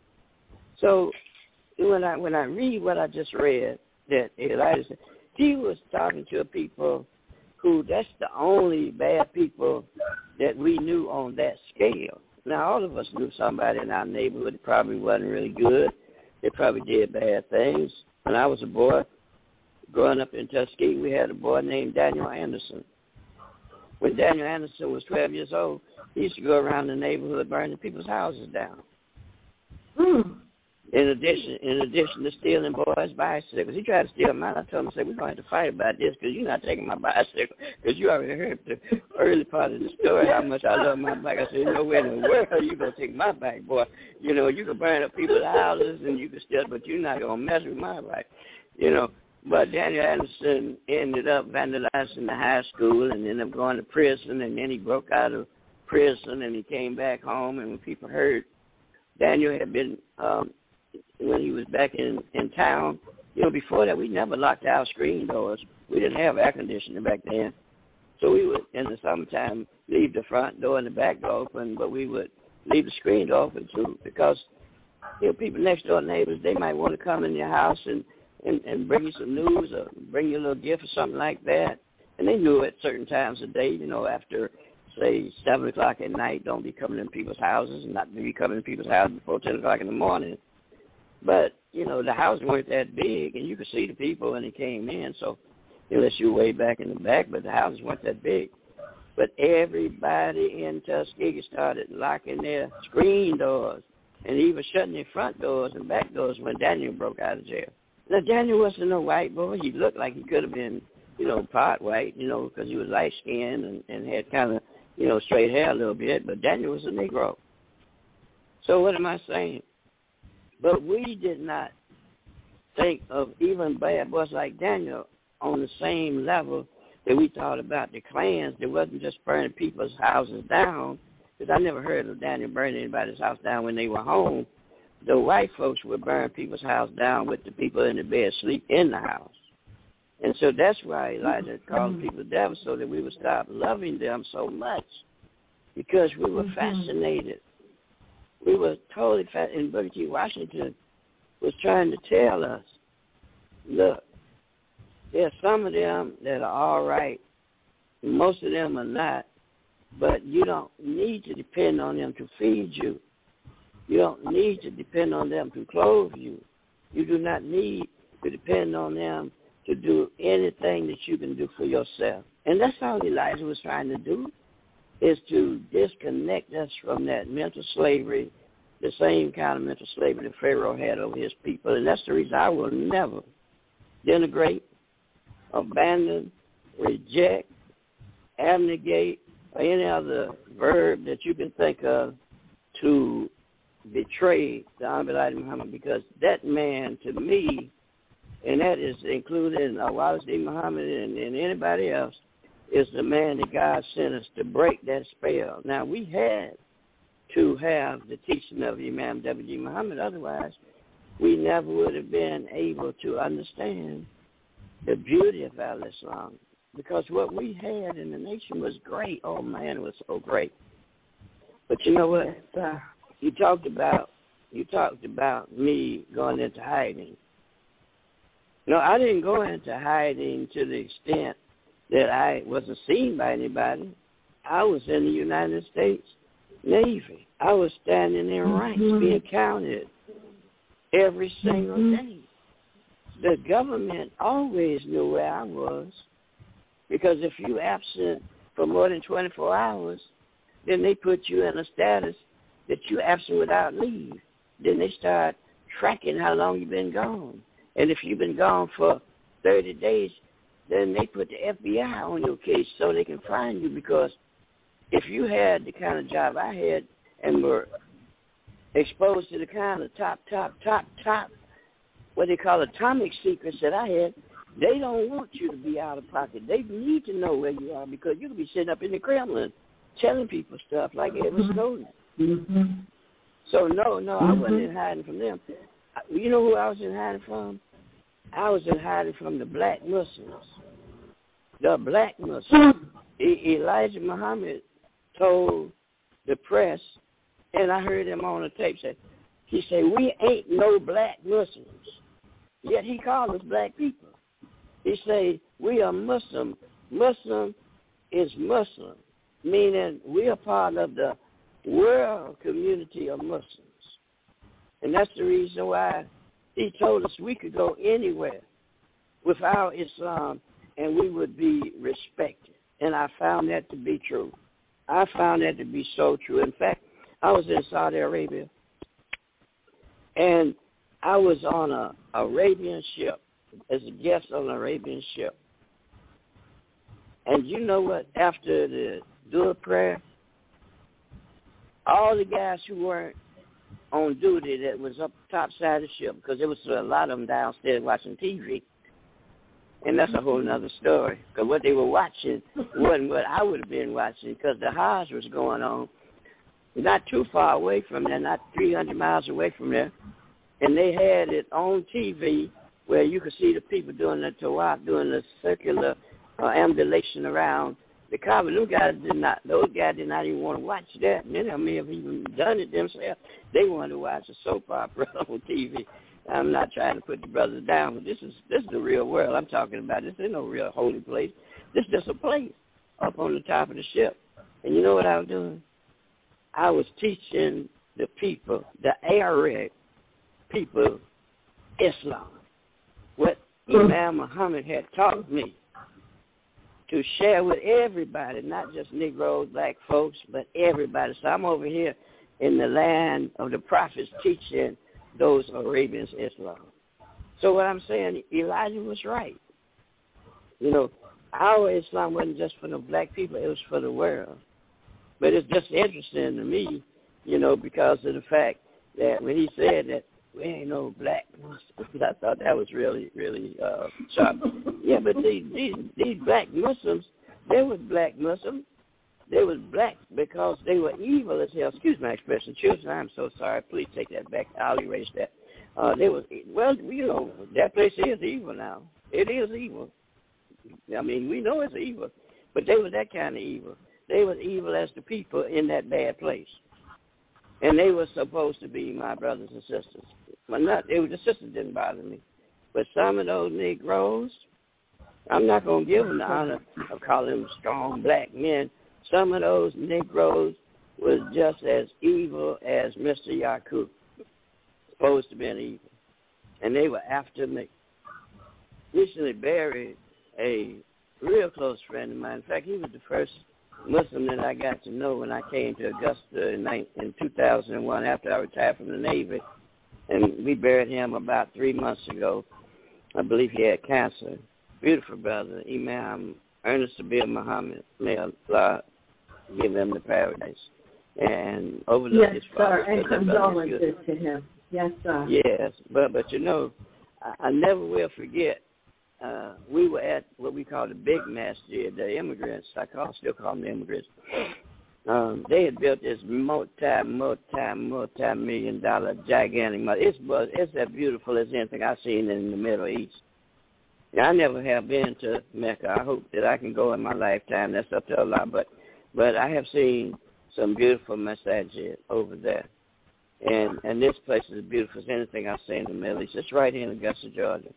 So when I when I read what I just read, that Elijah said, he was talking to people who, that's the only bad people that we knew on that scale. Now, all of us knew somebody in our neighborhood that probably wasn't really good. They probably did bad things. When I was a boy, growing up in Tuskegee, we had a boy named Daniel Anderson. When Daniel Anderson was twelve years old, he used to go around the neighborhood burning people's houses down. Mm. In addition, in addition to stealing boys' bicycles, he tried to steal mine. I told him, I said, we're going to have to fight about this because you're not taking my bicycle, because you already heard the early part of the story, how much I love my bike. I said, no way in the world are you going to take my bike, boy. You know, you can burn up people's houses and you can steal, but you're not going to mess with my bike. You know, but Daniel Anderson ended up vandalizing the high school and ended up going to prison, and then he broke out of prison and he came back home, and when people heard Daniel had been, um, when he was back in, in town, you know, before that, we never locked our screen doors. We didn't have air conditioning back then. So we would, in the summertime, leave the front door and the back door open, but we would leave the screen door open, too, because, you know, people next door neighbors, they might want to come in your house and, and, and bring you some news or bring you a little gift or something like that. And they knew at certain times of day, you know, after, say, seven o'clock at night, don't be coming in people's houses, and not be coming in people's houses before ten o'clock in the morning. But, you know, the houses weren't that big, and you could see the people when they came in, so unless you were way back in the back, but the houses weren't that big. But everybody in Tuskegee started locking their screen doors and even shutting their front doors and back doors when Daniel broke out of jail. Now, Daniel wasn't no white boy. He looked like he could have been, you know, part white, you know, because he was light-skinned and, and had kind of, you know, straight hair a little bit, but Daniel was a Negro. So what am I saying? But we did not think of even bad boys like Daniel on the same level that we thought about the Klans. That wasn't just burning people's houses down, because I never heard of Daniel burning anybody's house down when they were home. The white folks would burn people's house down with the people in the bed sleep in the house. And so that's why Elijah called people devils, so that we would stop loving them so much, because we were fascinated. We were totally fascinated. And Booker T. Washington was trying to tell us, look, there's some of them that are all right, most of them are not, but you don't need to depend on them to feed you. You don't need to depend on them to clothe you. You do not need to depend on them to do anything that you can do for yourself. And that's all Elijah was trying to do, is to disconnect us from that mental slavery, the same kind of mental slavery that Pharaoh had over his people. And that's the reason I will never denigrate, abandon, reject, abnegate, or any other verb that you can think of to betray the Honorable Elijah Muhammad, because that man, to me, and that is included uh, Wallace D. Muhammad and, and anybody else, is the man that God sent us to break that spell. Now, we had to have the teaching of Imam W G Muhammad, otherwise we never would have been able to understand the beauty of al-Islam, because what we had in the nation was great. Oh, man, it was so great. But you know what? Yes, sir. You talked about you talked about me going into hiding. No, I didn't go into hiding to the extent that I wasn't seen by anybody. I was in the United States Navy. I was standing in ranks, mm-hmm. being counted every single mm-hmm. day. The government always knew where I was, because if you absent for more than twenty-four hours, then they put you in a status that you absent without leave. Then they start tracking how long you've been gone. And if you've been gone for thirty days, then they put the F B I on your case so they can find you, because if you had the kind of job I had and were exposed to the kind of top, top, top, top, what they call atomic secrets that I had, they don't want you to be out of pocket. They need to know where you are, because you could be sitting up in the Kremlin telling people stuff like Edward Snowden. Mm-hmm. So, no, no, mm-hmm. I wasn't in hiding from them. You know who I was in hiding from? I was in hiding from the black Muslims. The black Muslims. E- Elijah Muhammad told the press, and I heard him on the tape say, he said, we ain't no black Muslims. Yet he called us black people. He said, we are Muslim. Muslim is Muslim, meaning we are part of the world community of Muslims. And that's the reason why he told us we could go anywhere with our Islam and we would be respected. And I found that to be true. I found that to be so true. In fact, I was in Saudi Arabia, and I was on a Arabian ship, as a guest on an Arabian ship. And you know what? After the Dua prayer, all the guys who weren't on duty that was up top side of the ship, because there was a lot of them downstairs watching T V, and that's a whole other story, because what they were watching wasn't what I would have been watching, because the Hajj was going on not too far away from there, not three hundred miles away from there, and they had it on T V where you could see the people doing the tawaf, doing the circular uh, ambulation around the Kaaba. Those guys did not. Those guys did not even want to watch that. Many of them may have even done it themselves. They wanted to watch a soap opera on T V. I'm not trying to put the brothers down, but this is this is the real world I'm talking about. This ain't no real holy place. This is just a place up on the top of the ship. And you know what I was doing? I was teaching the people, the Arab people, Islam, what Imam Muhammad had taught me to share with everybody, not just Negroes, black folks, but everybody. So I'm over here in the land of the prophets teaching those Arabians Islam. So what I'm saying, Elijah was right. You know, our Islam wasn't just for the black people, it was for the world. But it's just interesting to me, you know, because of the fact that when he said that we ain't no black Muslims, I thought that was really, really uh, sharp. Yeah, but these, these these black Muslims, they were black Muslims. They were black because they were evil as hell. Excuse my expression, children. I'm so sorry. Please take that back. I'll erase that. Uh, they was well, you know, that place is evil now. It is evil. I mean, we know it's evil, but they were that kind of evil. They were evil as the people in that bad place, and they were supposed to be my brothers and sisters. But not, they were the sisters didn't bother me, but some of those Negroes, I'm not gonna give them the honor of calling them strong black men. Some of those Negroes was just as evil as Mister Yakub, supposed to be an evil, and they were after me. Recently buried a real close friend of mine. In fact, he was the first Muslim that I got to know when I came to Augusta in, in two thousand one after I retired from the Navy. And we buried him about three months ago. I believe he had cancer. Beautiful brother, Imam Ernest Sabir Muhammad. May Allah give him the paradise. And over the yes, his sir, father, and condolences to him. Yes, sir. Yes, but but you know, I, I never will forget. Uh, we were at what we call the big masjid, the immigrants. I call still call them the immigrants. Um, they had built this multi, multi, multi-million dollar gigantic. It's was it's as beautiful as anything I've seen in the Middle East. Now, I never have been to Mecca. I hope that I can go in my lifetime. That's up to Allah. But but I have seen some beautiful masajid over there. And and this place is as beautiful as anything I've seen in the Middle East. It's right here in Augusta, Georgia.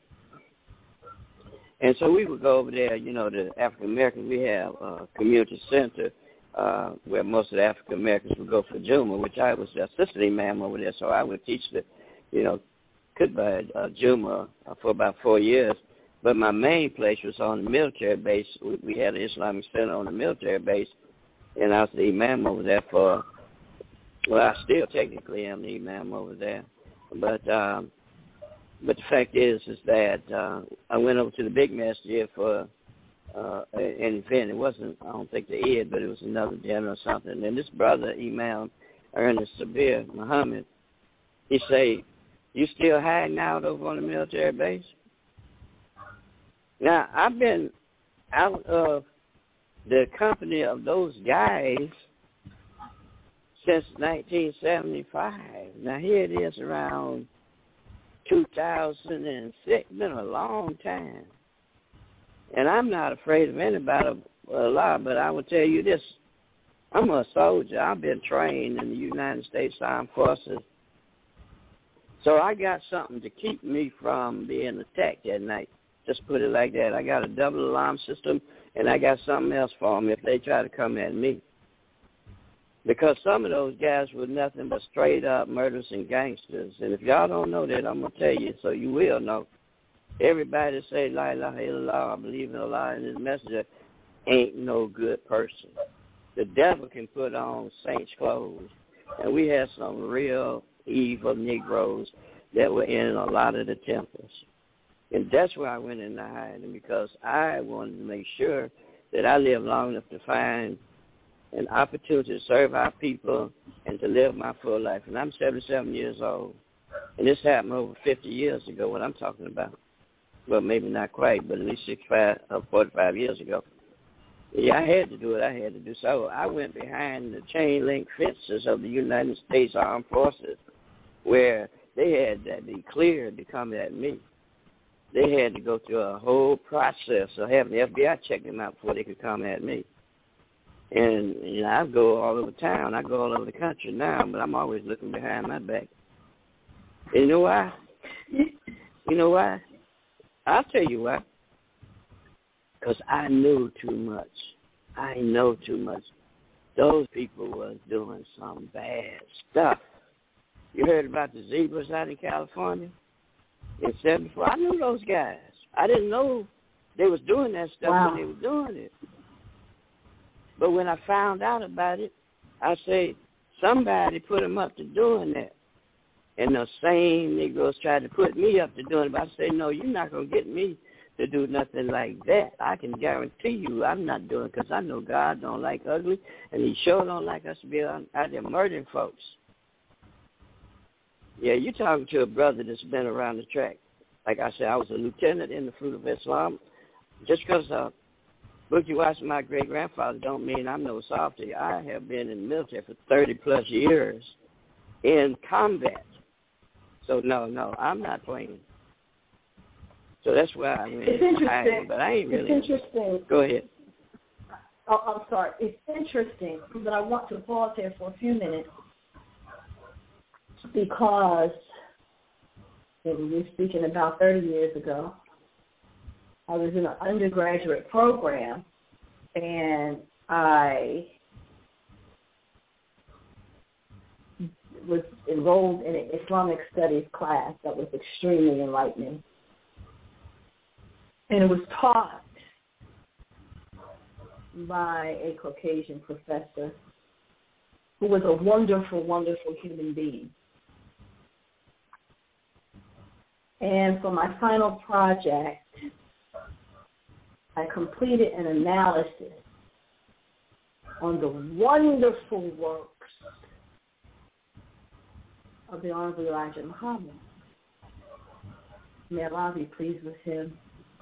And so we would go over there, you know, the African Americans. We have a community center uh, where most of the African Americans would go for Juma, which I was the assistant imam over there. So I would teach the, you know, khutbah uh, Juma uh, for about four years. But my main place was on the military base. We, we had an Islamic center on the military base, and I was the imam over there for, well, I still technically am the imam over there. But um, but the fact is, is that uh, I went over to the big masjid for uh, an event. It wasn't, I don't think the Eid, but it was another dinner or something. And this brother, Imam Ernest Sabir Muhammad, he say, "You still hiding out over on the military base?" Now, I've been out of the company of those guys since nineteen seventy-five. Now, here it is around two thousand six. It's been a long time. And I'm not afraid of anybody a lot, but I will tell you this. I'm a soldier. I've been trained in the United States Armed Forces. So I got something to keep me from being attacked at night. Just put it like that. I got a double alarm system, and I got something else for them if they try to come at me. Because some of those guys were nothing but straight up murderers and gangsters. And if y'all don't know that, I'm going to tell you so you will know. Everybody that say, La ilaha illallah, I believe in Allah and his messenger, ain't no good person. The devil can put on saints' clothes. And we had some real evil Negroes that were in a lot of the temples. And that's why I went into hiding, because I wanted to make sure that I lived long enough to find an opportunity to serve our people and to live my full life. And I'm seventy-seven years old. And this happened over fifty years ago, what I'm talking about. Well, maybe not quite, but at least sixty-five or forty-five years ago. Yeah, I had to do it. I had to do so. I went behind the chain link fences of the United States Armed Forces where they had to be cleared to come at me. They had to go through a whole process of having the F B I check them out before they could come at me. And, you know, I go all over town. I go all over the country now, but I'm always looking behind my back. And you know why? You know why? I'll tell you why. Because I knew too much. I know too much. Those people was doing some bad stuff. You heard about the zebras out in California? In seventy-four, I knew those guys. I didn't know they was doing that stuff wow. when they were doing it. But when I found out about it, I say, somebody put them up to doing that. And the same Negroes tried to put me up to doing it. But I say, no, you're not going to get me to do nothing like that. I can guarantee you I'm not doing it because I know God don't like ugly, and he sure don't like us to be out there murdering folks. Yeah, you're talking to a brother that's been around the track. Like I said, I was a lieutenant in the Fruit of Islam. Just because uh, Bookie Washington, my great-grandfather, don't mean I'm no softy. I have been in the military for thirty-plus years in combat. So, no, no, I'm not playing. So that's why I mean, it's interesting. I, but I ain't really. It's interesting. Go ahead. Oh, I'm sorry. It's interesting, but I want to pause here for a few minutes because we were speaking about thirty years ago. I was in an undergraduate program, and I was enrolled in an Islamic studies class that was extremely enlightening. And it was taught by a Caucasian professor who was a wonderful, wonderful human being. And for my final project, I completed an analysis on the wonderful works of the Honorable Elijah Muhammad. May Allah be pleased with him.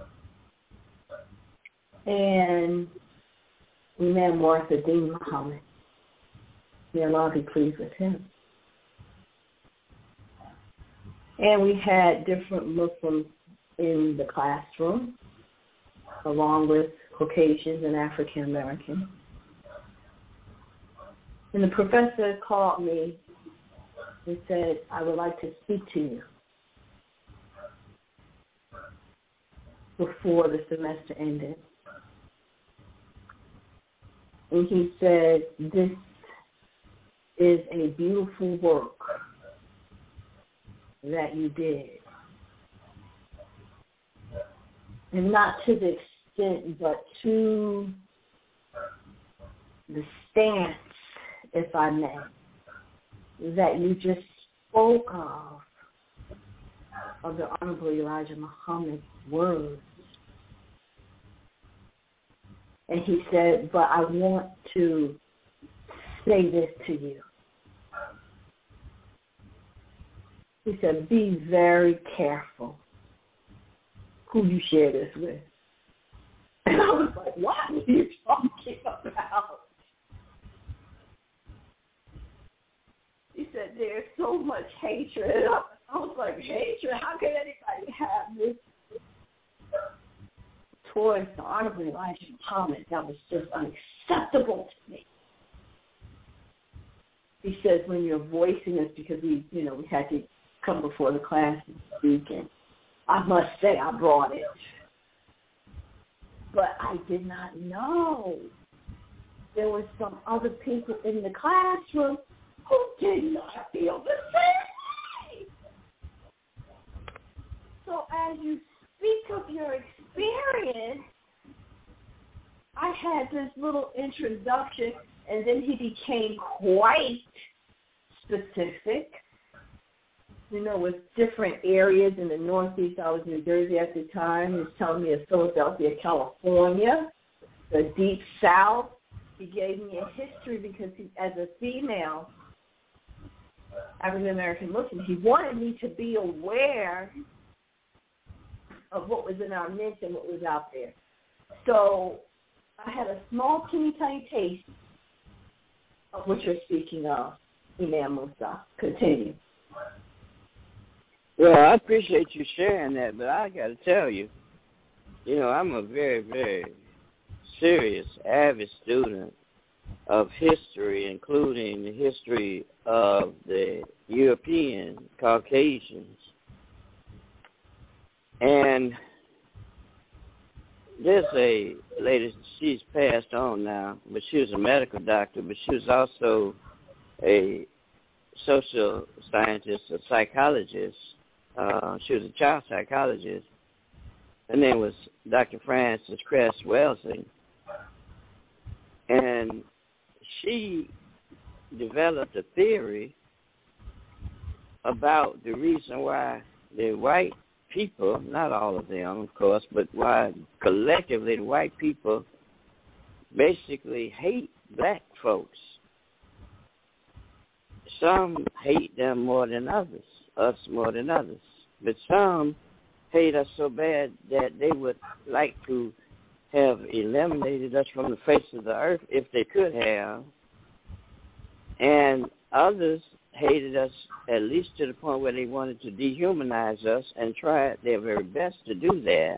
And Imam Warithuddin Muhammad. May Allah be pleased with him. And we had different Muslims in the classroom, along with Caucasians and African Americans. And the professor called me and said, I would like to speak to you before the semester ended. And he said, this is a beautiful work that you did. And not to the extent, but to the stance, if I may, that you just spoke of, of the Honorable Elijah Muhammad's words. And he said, but I want to say this to you. He said, be very careful who you share this with. And I was like, what are you talking about? He said, there's so much hatred. I was like, hatred? How can anybody have this towards the Honorable Elijah Muhammad? That was just unacceptable to me. He says, when you're voicing this, because we, you know, we had to come before the class and speak, and I must say I brought it. But I did not know there were some other people in the classroom who did not feel the same way. So as you speak of your experience, I had this little introduction, and then he became quite specific. You know, with different areas in the Northeast. I was in New Jersey at the time. He was telling me of Philadelphia, California, the Deep South. He gave me a history because he, as a female African-American Muslim, he wanted me to be aware of what was in our midst and what was out there. So I had a small, teeny, tiny taste of what you're speaking of, Imam Musa. Continue. Well, I appreciate you sharing that, but I got to tell you, you know, I'm a very, very serious, avid student of history, including the history of the European Caucasians. And there's a lady, she's passed on now, but she was a medical doctor, but she was also a social scientist, a psychologist. Uh, she was a child psychologist. Her name was Doctor Frances Cress Welsing. And she developed a theory about the reason why the white people, not all of them, of course, but why collectively the white people basically hate black folks. Some hate them more than others, us more than others. But some hate us so bad that they would like to have eliminated us from the face of the earth if they could have. And others hated us at least to the point where they wanted to dehumanize us and tried their very best to do that.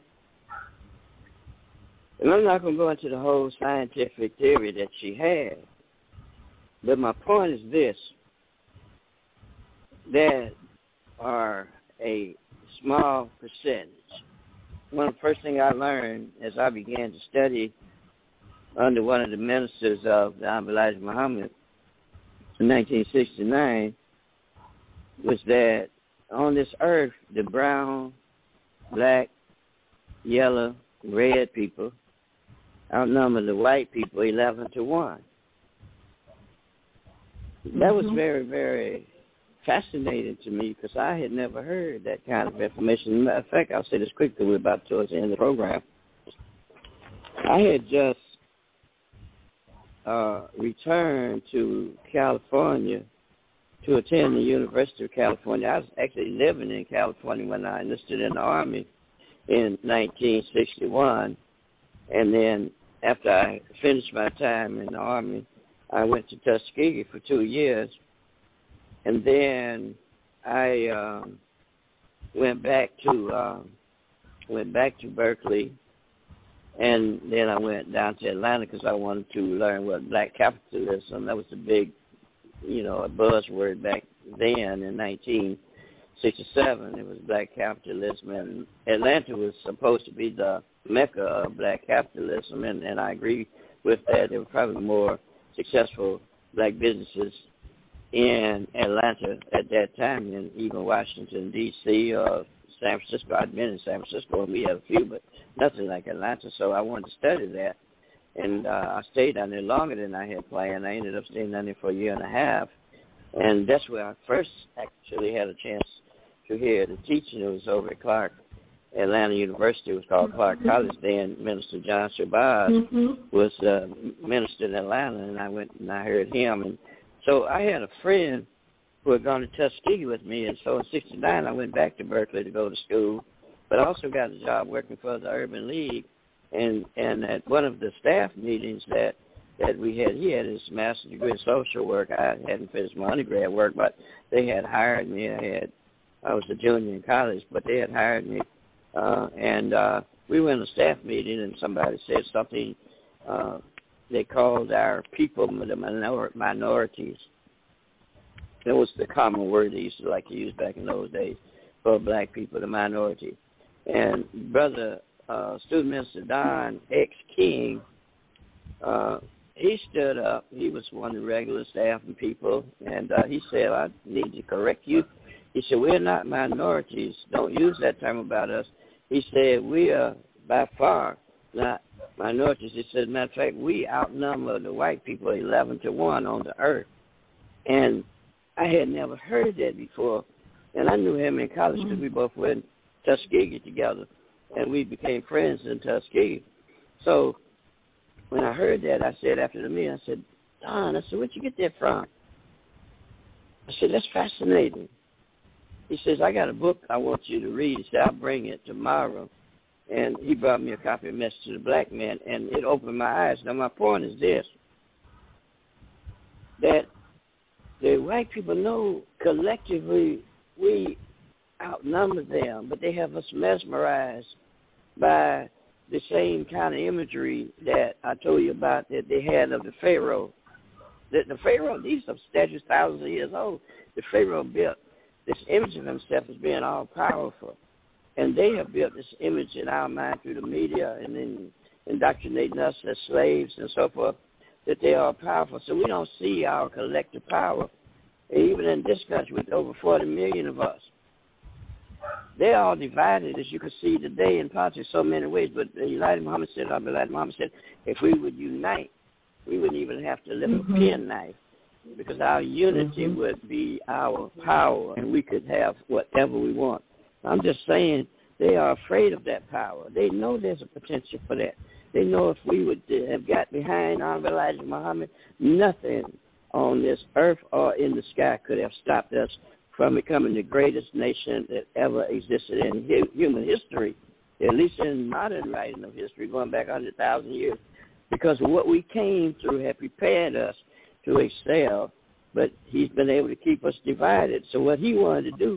And I'm not going to go into the whole scientific theory that she had. But my point is this. There are a small percentage. One of the first things I learned as I began to study under one of the ministers of the Honorable Elijah Muhammad in nineteen sixty-nine was that on this earth, the brown, black, yellow, red people outnumber the white people eleven to one. That was very, very fascinating to me because I had never heard that kind of information. As a matter of fact, I'll say this quickly. We're about towards the end of the program. I had just uh, returned to California to attend the University of California. I was actually living in California when I enlisted in the Army in nineteen sixty-one. And then after I finished my time in the Army, I went to Tuskegee for two years. And then I um, went back to um, went back to Berkeley, and then I went down to Atlanta because I wanted to learn what black capitalism. That was the big, you know, a buzzword back then in nineteen sixty-seven. It was black capitalism, and Atlanta was supposed to be the mecca of black capitalism, and, and I agree with that. There were probably more successful black businesses in Atlanta at that time than even Washington, D C or San Francisco. I'd been in San Francisco, and we had a few, but nothing like Atlanta, so I wanted to study that. And uh, I stayed down there longer than I had planned. I ended up staying down there for a year and a half, and that's where I first actually had a chance to hear the teaching. It was over at Clark, Atlanta University. It was called Clark College. Then Minister John Shabazz mm-hmm. was uh, minister in Atlanta, and I went and I heard him. And so I had a friend who had gone to Tuskegee with me, and so in sixty-nine I went back to Berkeley to go to school, but I also got a job working for the Urban League. And and at one of the staff meetings that, that we had, he had his master's degree in social work. I hadn't finished my undergrad work, but they had hired me. I had I was a junior in college, but they had hired me. Uh, and uh, we went to a staff meeting, and somebody said something. Uh, they called our people the minor- minorities. That was the common word they used to like to use back in those days for black people, the minority. And Brother uh, Student Minister Don X. King, uh, he stood up. He was one of the regular staff and people, and uh, he said, I need to correct you. He said, we're not minorities. Don't use that term about us. He said, we are by far not minorities. He said, as a matter of fact, we outnumber the white people eleven to one on the earth. And I had never heard that before. And I knew him in college because we both went in Tuskegee together, and we became friends in Tuskegee. So when I heard that, I said after the meeting, I said, Don, I said, where'd you get that from? I said, that's fascinating. He says, I got a book I want you to read. He said, I'll bring it tomorrow. And he brought me a copy of Message to the Black Man, and it opened my eyes. Now, my point is this, that the white people know collectively we outnumber them, but they have us mesmerized by the same kind of imagery that I told you about that they had of the Pharaoh. The, the Pharaoh, these are statues thousands of years old. The Pharaoh built this image of himself as being all-powerful. And they have built this image in our mind through the media and then indoctrinating us as slaves and so forth, that they are powerful. So we don't see our collective power. And even in this country with over forty million of us, they're all divided, as you can see today in politics, so many ways. But Elijah Muhammad said, Elijah Muhammad said, if we would unite, we wouldn't even have to lift mm-hmm. a penknife, because our unity mm-hmm. would be our power, and we could have whatever we want. I'm just saying They are afraid of that power. They know there's a potential for that. They know if we would have got behind Honorable Elijah Muhammad, nothing on this earth or in the sky could have stopped us from becoming the greatest nation that ever existed in hu- human history, at least in modern writing of history, going back one hundred thousand years, because what we came through had prepared us to excel, but he's been able to keep us divided. So what he wanted to do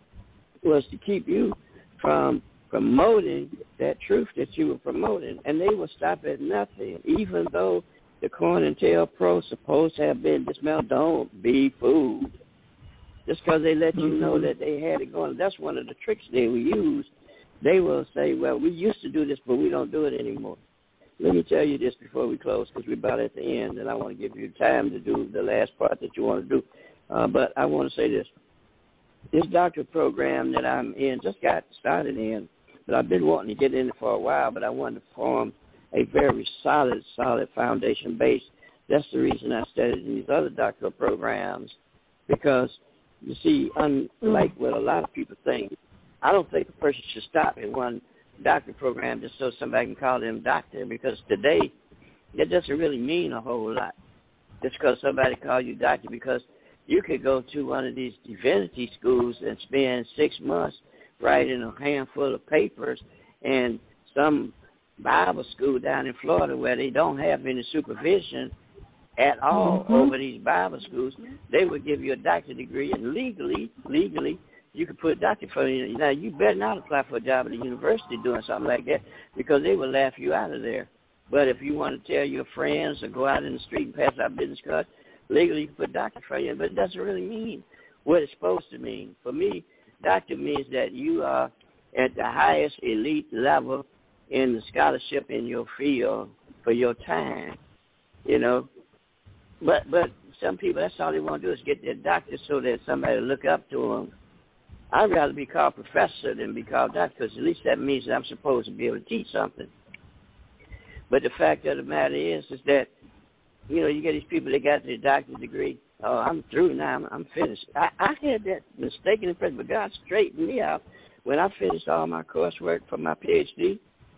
was to keep you from promoting that truth that you were promoting, and they will stop at nothing, even though the COINTELPRO supposed to have been dismantled. Don't be fooled. Just because they let you mm-hmm. know that they had it going, that's one of the tricks they will use. They will say, well, we used to do this, but we don't do it anymore. Let me tell you this before we close, because we're about at the end, and I want to give you time to do the last part that you want to do. Uh, but I want to say this. This doctorate program that I'm in just got started in, but I've been wanting to get in it for a while, but I wanted to form a very solid, solid foundation base. That's the reason I studied in these other doctoral programs, because, you see, unlike what a lot of people think, I don't think a person should stop in one doctorate program just so somebody can call them doctor, because today that doesn't really mean a whole lot just because somebody calls you doctor, because you could go to one of these divinity schools and spend six months writing a handful of papers, and some Bible school down in Florida where they don't have any supervision at all mm-hmm. over these Bible schools, they would give you a doctorate degree, and legally, legally, you could put a doctor for you. Now, you better not apply for a job at a university doing something like that, because they will laugh you out of there. But if you want to tell your friends or go out in the street and pass out business cards, legally you can put doctor for you, but it doesn't really mean what it's supposed to mean. For me, doctor means that you are at the highest elite level in the scholarship in your field for your time, you know. But but some people, that's all they want to do is get their doctor so that somebody will look up to them. I'd rather be called professor than be called doctor, because at least that means that I'm supposed to be able to teach something. But the fact of the matter is, is that, you know, you get these people that got their doctorate degree. Oh, I'm through now. I'm, I'm finished. I, I had that mistaken impression, but God straightened me out when I finished all my coursework for my P H D.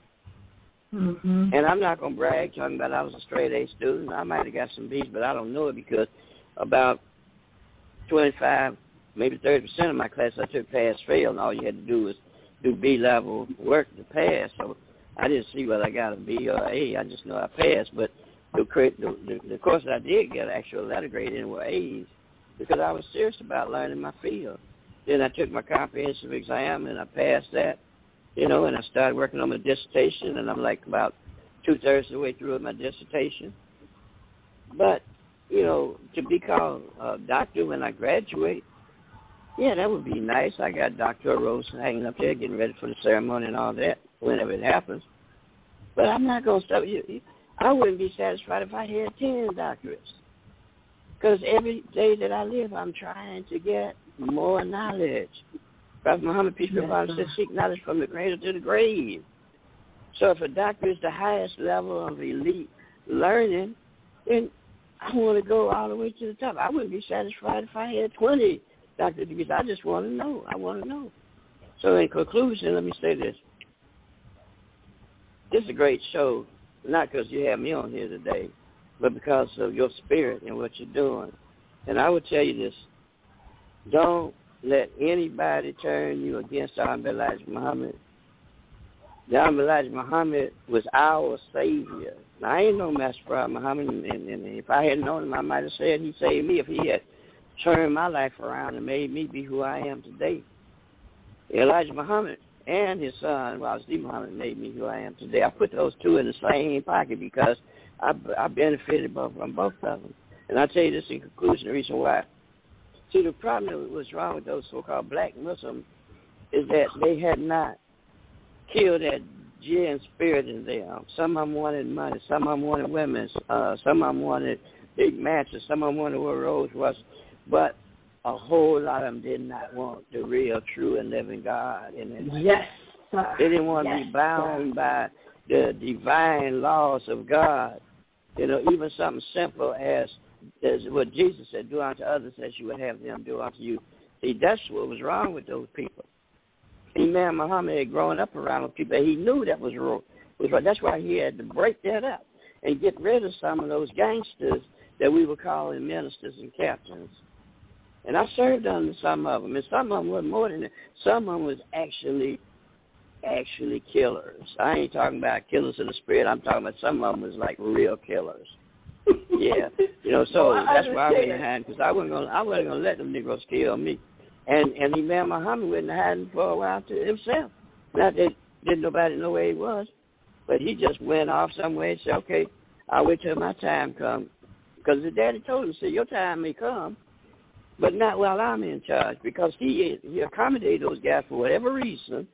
Mm-hmm. And I'm not going to brag, talking about I was a straight A student. I might have got some B's, but I don't know it, because about twenty-five, maybe thirty percent of my class I took pass-fail, and all you had to do was do B-level work to pass. So I didn't see whether I got a B or A. I just know I passed. But the, the, the, the courses I did get actual letter grade in were A's, because I was serious about learning my field. Then I took my comprehensive exam, and I passed that. You know, and I started working on my dissertation, and I'm like about two-thirds of the way through with my dissertation. But, you know, to be called a doctor when I graduate, yeah, that would be nice. I got doctoral robes hanging up there, getting ready for the ceremony and all that, whenever it happens. But I'm not going to stop you. I wouldn't be satisfied if I had ten doctorates, because every day that I live, I'm trying to get more knowledge. Prophet Muhammad, peace be upon him, said, seek knowledge from the cradle to the grave. So if a doctor is the highest level of elite learning, then I want to go all the way to the top. I wouldn't be satisfied if I had twenty doctorate degrees. I just want to know. I want to know. So in conclusion, let me say this. This is a great show, not because you have me on here today, but because of your spirit and what you're doing. And I would tell you this. Don't let anybody turn you against Honorable Elijah Muhammad. The Honorable Elijah Muhammad was our Savior. Now, I ain't no Master Prophet Muhammad, and, and, and if I hadn't known him, I might have said he saved me if he had turned my life around and made me be who I am today. Elijah Muhammad and his son, Razi Muhammad, made me who I am today. I put those two in the same pocket because I, I benefited from both of them. And I'll tell you this in conclusion, the reason why. See, the problem that was wrong with those so-called black Muslims is that they had not killed that jinn spirit in them. Some of them wanted money. Some of them wanted women. Uh, some of them wanted big matches. Some of them wanted where Rose was. But a whole lot of them did not want the real, true, and living God in it. Yes, sir. They didn't want yes, to be bound sir. by the divine laws of God. You know, even something simple as as what Jesus said, do unto others as you would have them do unto you. See, that's what was wrong with those people. Imam Muhammad had grown up around people. He knew that was wrong. Was right. That's why he had to break that up and get rid of some of those gangsters that we were calling ministers and captains. And I served under some of them, and some of them were more than that. Some of them was actually, actually killers. I ain't talking about killers of the spirit. I'm talking about some of them was like real killers. Yeah, you know. So well, that's why I went in hiding, because I wasn't gonna, I wasn't gonna let them Negroes kill me. And and Imam Muhammad went in hiding for a while to himself. Not that didn't nobody know where he was, but he just went off somewhere and said, "Okay, I'll wait till my time comes." Because his daddy told him, "Said your time may come, but not while I'm in charge." Because he he accommodated those guys for whatever reason.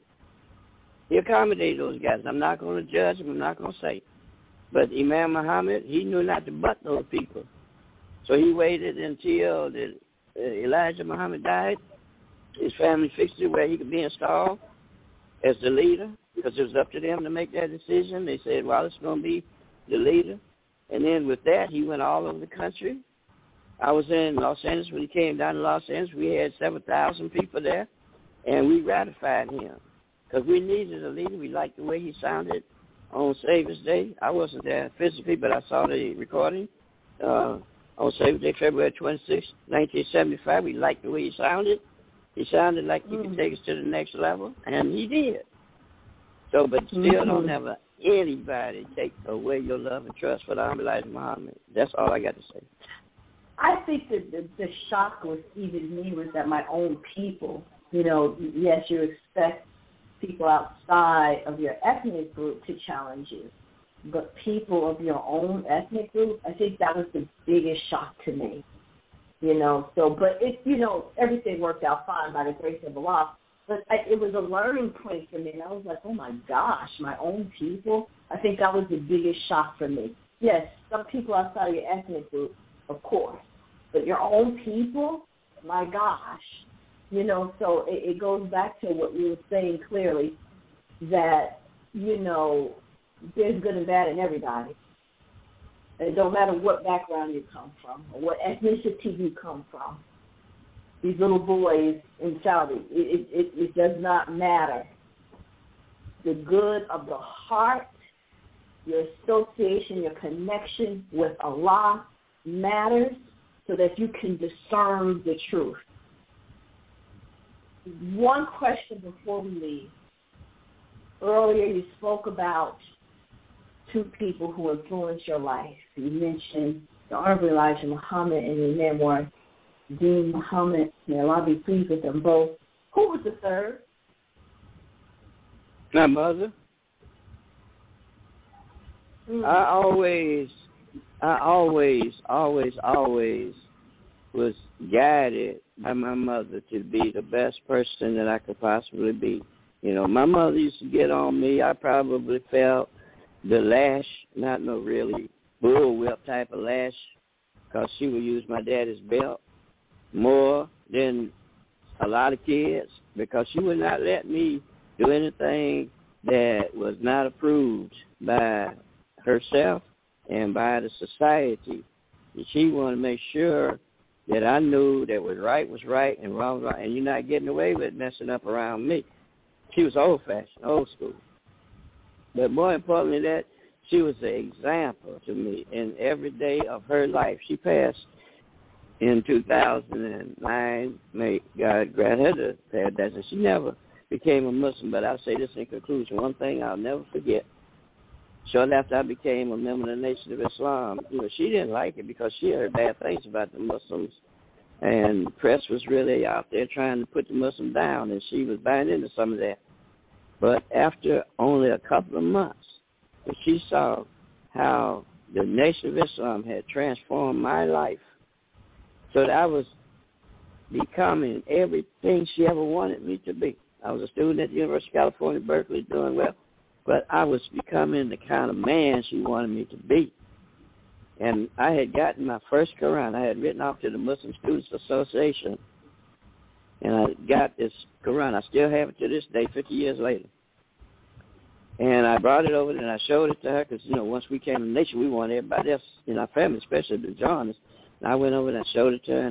He accommodated those guys. I'm not going to judge him. I'm not going to say. But Imam Muhammad, he knew not to butt those people. So he waited until the, uh, Elijah Muhammad died. His family fixed it where he could be installed as the leader, because it was up to them to make that decision. They said, well, it's going to be the leader. And then with that, he went all over the country. I was in Los Angeles when he came down to Los Angeles. We had seven thousand people there, and we ratified him because we needed a leader. We liked the way he sounded on Savior's Day. I wasn't there physically, but I saw the recording uh, on Savior's Day, February twenty-sixth, nineteen seventy-five. We liked the way he sounded. He sounded like he could take us to the next level, and he did. So, but still mm-hmm. don't ever anybody take away your love and trust for the Honorable Elijah Muhammad. That's all I got to say. I think that the, the shock was even me was that my own people, you know, yes, you expect people outside of your ethnic group to challenge you, but people of your own ethnic group, I think that was the biggest shock to me, you know. So, but it, you know, everything worked out fine by the grace of Allah. But I, it was a learning point for me, and I was like, oh my gosh, my own people. I think that was the biggest shock for me. Yes, some people outside of your ethnic group, of course, but your own people, my gosh. You know, so it, it goes back to what we were saying clearly, that, you know, there's good and bad in everybody. It don't matter what background you come from or what ethnicity you come from. These little boys in Saudi, it, it, it does not matter. The good of the heart, your association, your connection with Allah matters so that you can discern the truth. One question before we leave. Earlier you spoke about two people who influenced your life. You mentioned the Honorable Elijah Muhammad and your memoir, Dean Muhammad. May Allah be pleased with them both. Who was the third? My mother. Mm. I always, I always, always, always was guided by my mother to be the best person that I could possibly be. You know, my mother used to get on me. I probably felt the lash, not no really bullwhip type of lash, because she would use my daddy's belt more than a lot of kids, because she would not let me do anything that was not approved by herself and by the society. And she wanted to make sure that I knew that was right was right and wrong was right, and you're not getting away with messing up around me. She was old-fashioned, old school. But more importantly than that, she was an example to me in every day of her life. She passed in two thousand nine. May God grant her to pass that. And she never became a Muslim, but I'll say this in conclusion. One thing I'll never forget. Shortly after I became a member of the Nation of Islam, you know, she didn't like it because she heard bad things about the Muslims. And the press was really out there trying to put the Muslims down, and she was buying into some of that. But after only a couple of months, when she saw how the Nation of Islam had transformed my life so that I was becoming everything she ever wanted me to be. I was a student at the University of California, Berkeley, doing well. But I was becoming the kind of man she wanted me to be. And I had gotten my first Quran. I had written off to the Muslim Students Association. And I got this Quran. I still have it to this day, fifty years later. And I brought it over and I showed it to her because, you know, once we came to the nation, we wanted everybody else in our family, especially to join us. And I went over and I showed it to her and I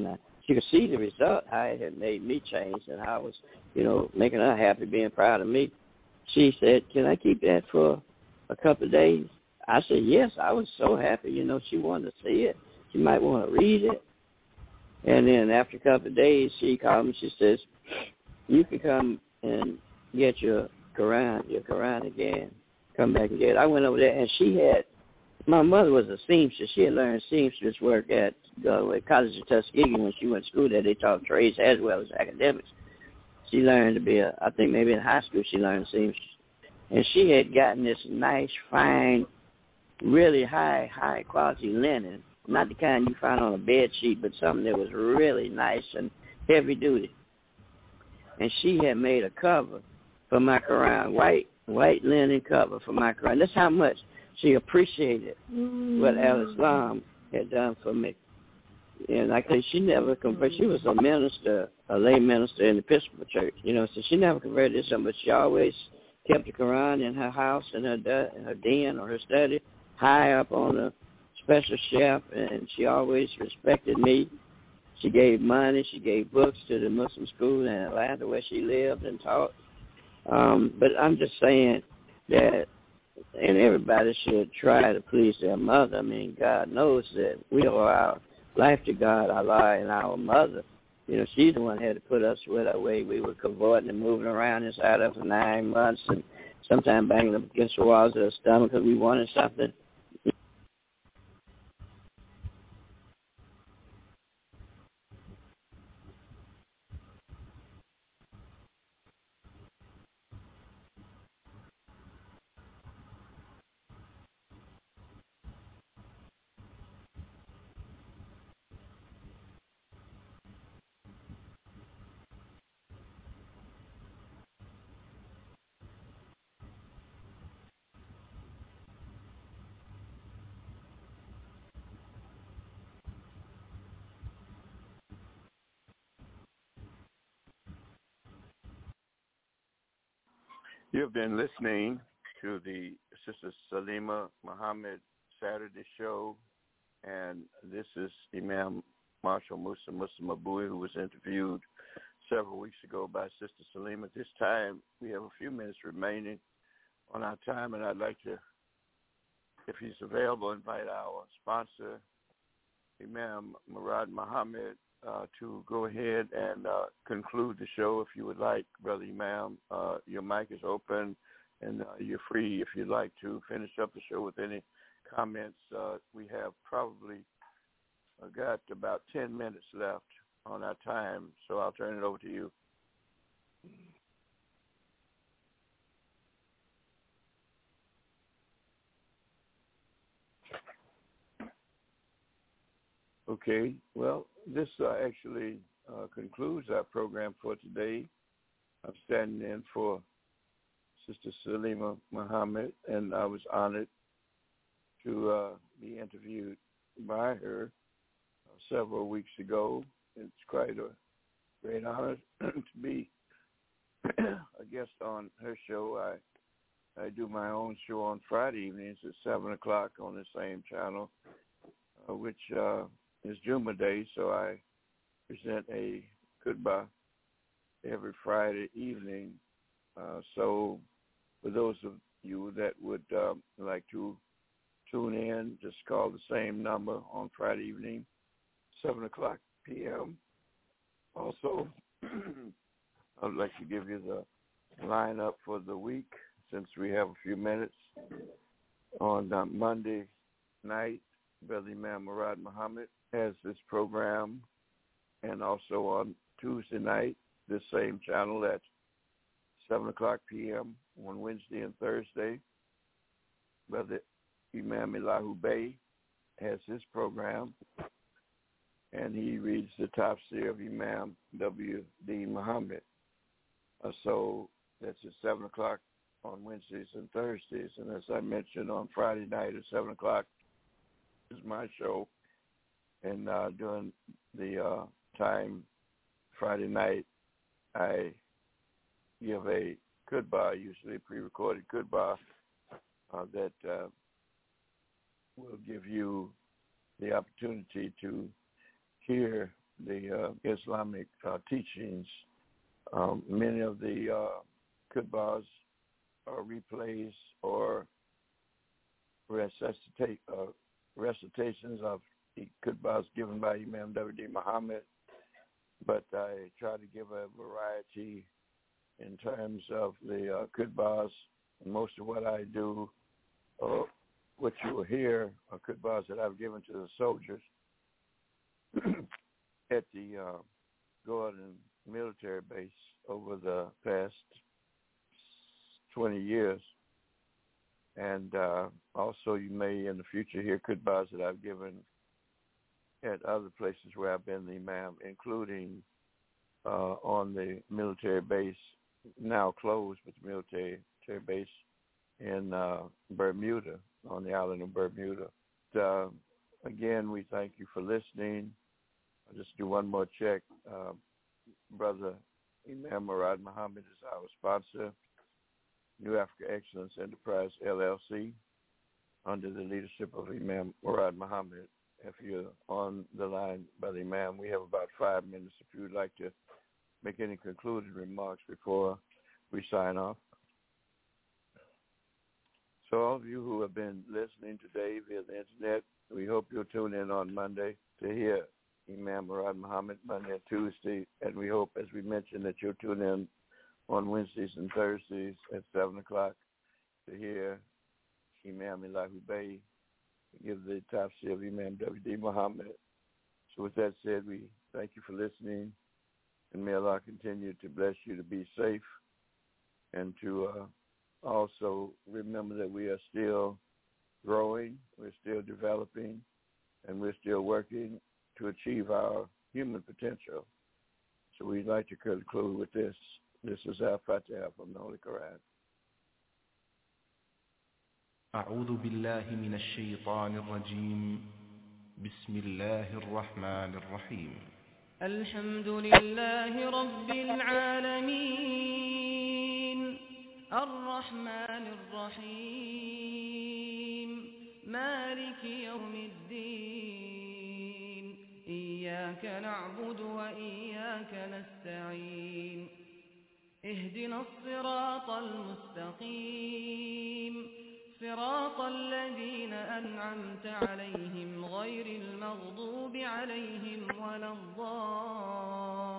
she could see the result, how it had made me change and how I was, you know, making her happy, being proud of me. She said, can I keep that for a couple of days? I said, yes. I was so happy. You know, she wanted to see it. She might want to read it. And then after a couple of days, she called me. She says, you can come and get your Quran, your Quran again. Come back and get it. I went over there, and she had, my mother was a seamstress. She had learned seamstress work at uh, at College of Tuskegee when she went to school there. They taught trades as well as academics. She learned to be a, I think maybe in high school she learned seamstress. And she had gotten this nice, fine, really high, high quality linen. Not the kind you find on a bed sheet, but something that was really nice and heavy duty. And she had made a cover for my Quran, white white linen cover for my Quran. That's how much she appreciated mm. what Al-Islam had done for me. And like I said, she never converted. She was a minister, a lay minister in the Episcopal Church, you know, so she never converted to something, but she always kept the Quran in her house, in her, in her den or her study, high up on a special shelf, and she always respected me. She gave money, she gave books to the Muslim school in Atlanta where she lived and taught. Um, but I'm just saying that, and everybody should try to please their mother. I mean, God knows that we owe our life to God, Allah, and our mother. You know, she's the one who had to put us with our way. We were cavorting and moving around inside of for nine months and sometimes banging up against the walls of the stomach because we wanted something. You've been listening to the Sister Salima Muhammad Saturday show, and this is Imam Marshall Musa Musa Mabui, who was interviewed several weeks ago by Sister Salima. At this time, we have a few minutes remaining on our time, and I'd like to, if he's available, invite our sponsor, Imam Murad Muhammad, Uh, to go ahead and uh, conclude the show if you would like, Brother Imam. Uh, your mic is open, and uh, you're free if you'd like to finish up the show with any comments. Uh, we have probably uh, got about ten minutes left on our time, so I'll turn it over to you. Okay, well, this uh, actually uh, concludes our program for today. I'm standing in for Sister Salima Muhammad, and I was honored to uh, be interviewed by her uh, several weeks ago. It's quite a great honor to be a guest on her show. I I do my own show on Friday evenings at seven o'clock on the same channel, uh, which uh, is Juma Day, so I present a khutbah every Friday evening. Uh, so for those of you that would uh, like to tune in, just call the same number on Friday evening, seven o'clock p.m. Also, I'd like to give you the lineup for the week since we have a few minutes. On uh, Monday night, Brother Imam Murad Muhammad has this program, and also on Tuesday night, this same channel at seven o'clock p.m. on Wednesday and Thursday, Brother Imam Elahu Bey has his program, and he reads the tafsir of Imam W D Muhammad. Uh, so that's at seven o'clock on Wednesdays and Thursdays, and as I mentioned, on Friday night at seven o'clock is my show. And uh, during the uh, time Friday night, I give a khutbah, usually a pre-recorded khutbah, uh, that uh, will give you the opportunity to hear the uh, Islamic uh, teachings. Um, many of the uh, khutbahs are replays or resuscitate, uh, recitations of the khutbahs given by Imam W D Muhammad, but I try to give a variety in terms of the uh, khutbahs. Most of what I do, uh, what you will hear, are khutbahs that I've given to the soldiers at the uh, Gordon military base over the past twenty years. And uh, also you may in the future hear khutbahs that I've given at other places where I've been the imam, including uh, on the military base, now closed, but the military, military base in uh, Bermuda, on the island of Bermuda. Uh, again, we thank you for listening. I'll just do one more check. Uh, Brother Imam Murad Muhammad is our sponsor. New Africa Excellence Enterprise, L L C, under the leadership of Imam Murad Muhammad. If you're on the line by the Imam, we have about five minutes if you would like to make any concluding remarks before we sign off. So all of you who have been listening today via the internet, we hope you'll tune in on Monday to hear Imam Murad Muhammad Monday and Tuesday, and we hope, as we mentioned, that you'll tune in on Wednesdays and Thursdays at seven o'clock to hear Imam Elihu Bey give the tafsir of Imam W D Muhammad. So with that said, we thank you for listening, and may Allah continue to bless you to be safe and to uh, also remember that we are still growing, we're still developing, and we're still working to achieve our human potential. So we'd like to conclude with this. This is Al-Fatiha from the Holy Quran. أعوذ بالله من الشيطان الرجيم بسم الله الرحمن الرحيم الحمد لله رب العالمين الرحمن الرحيم مالك يوم الدين إياك نعبد وإياك نستعين اهدنا الصراط المستقيم صراط الذين أنعمت عليهم غير المغضوب عليهم ولا الضالين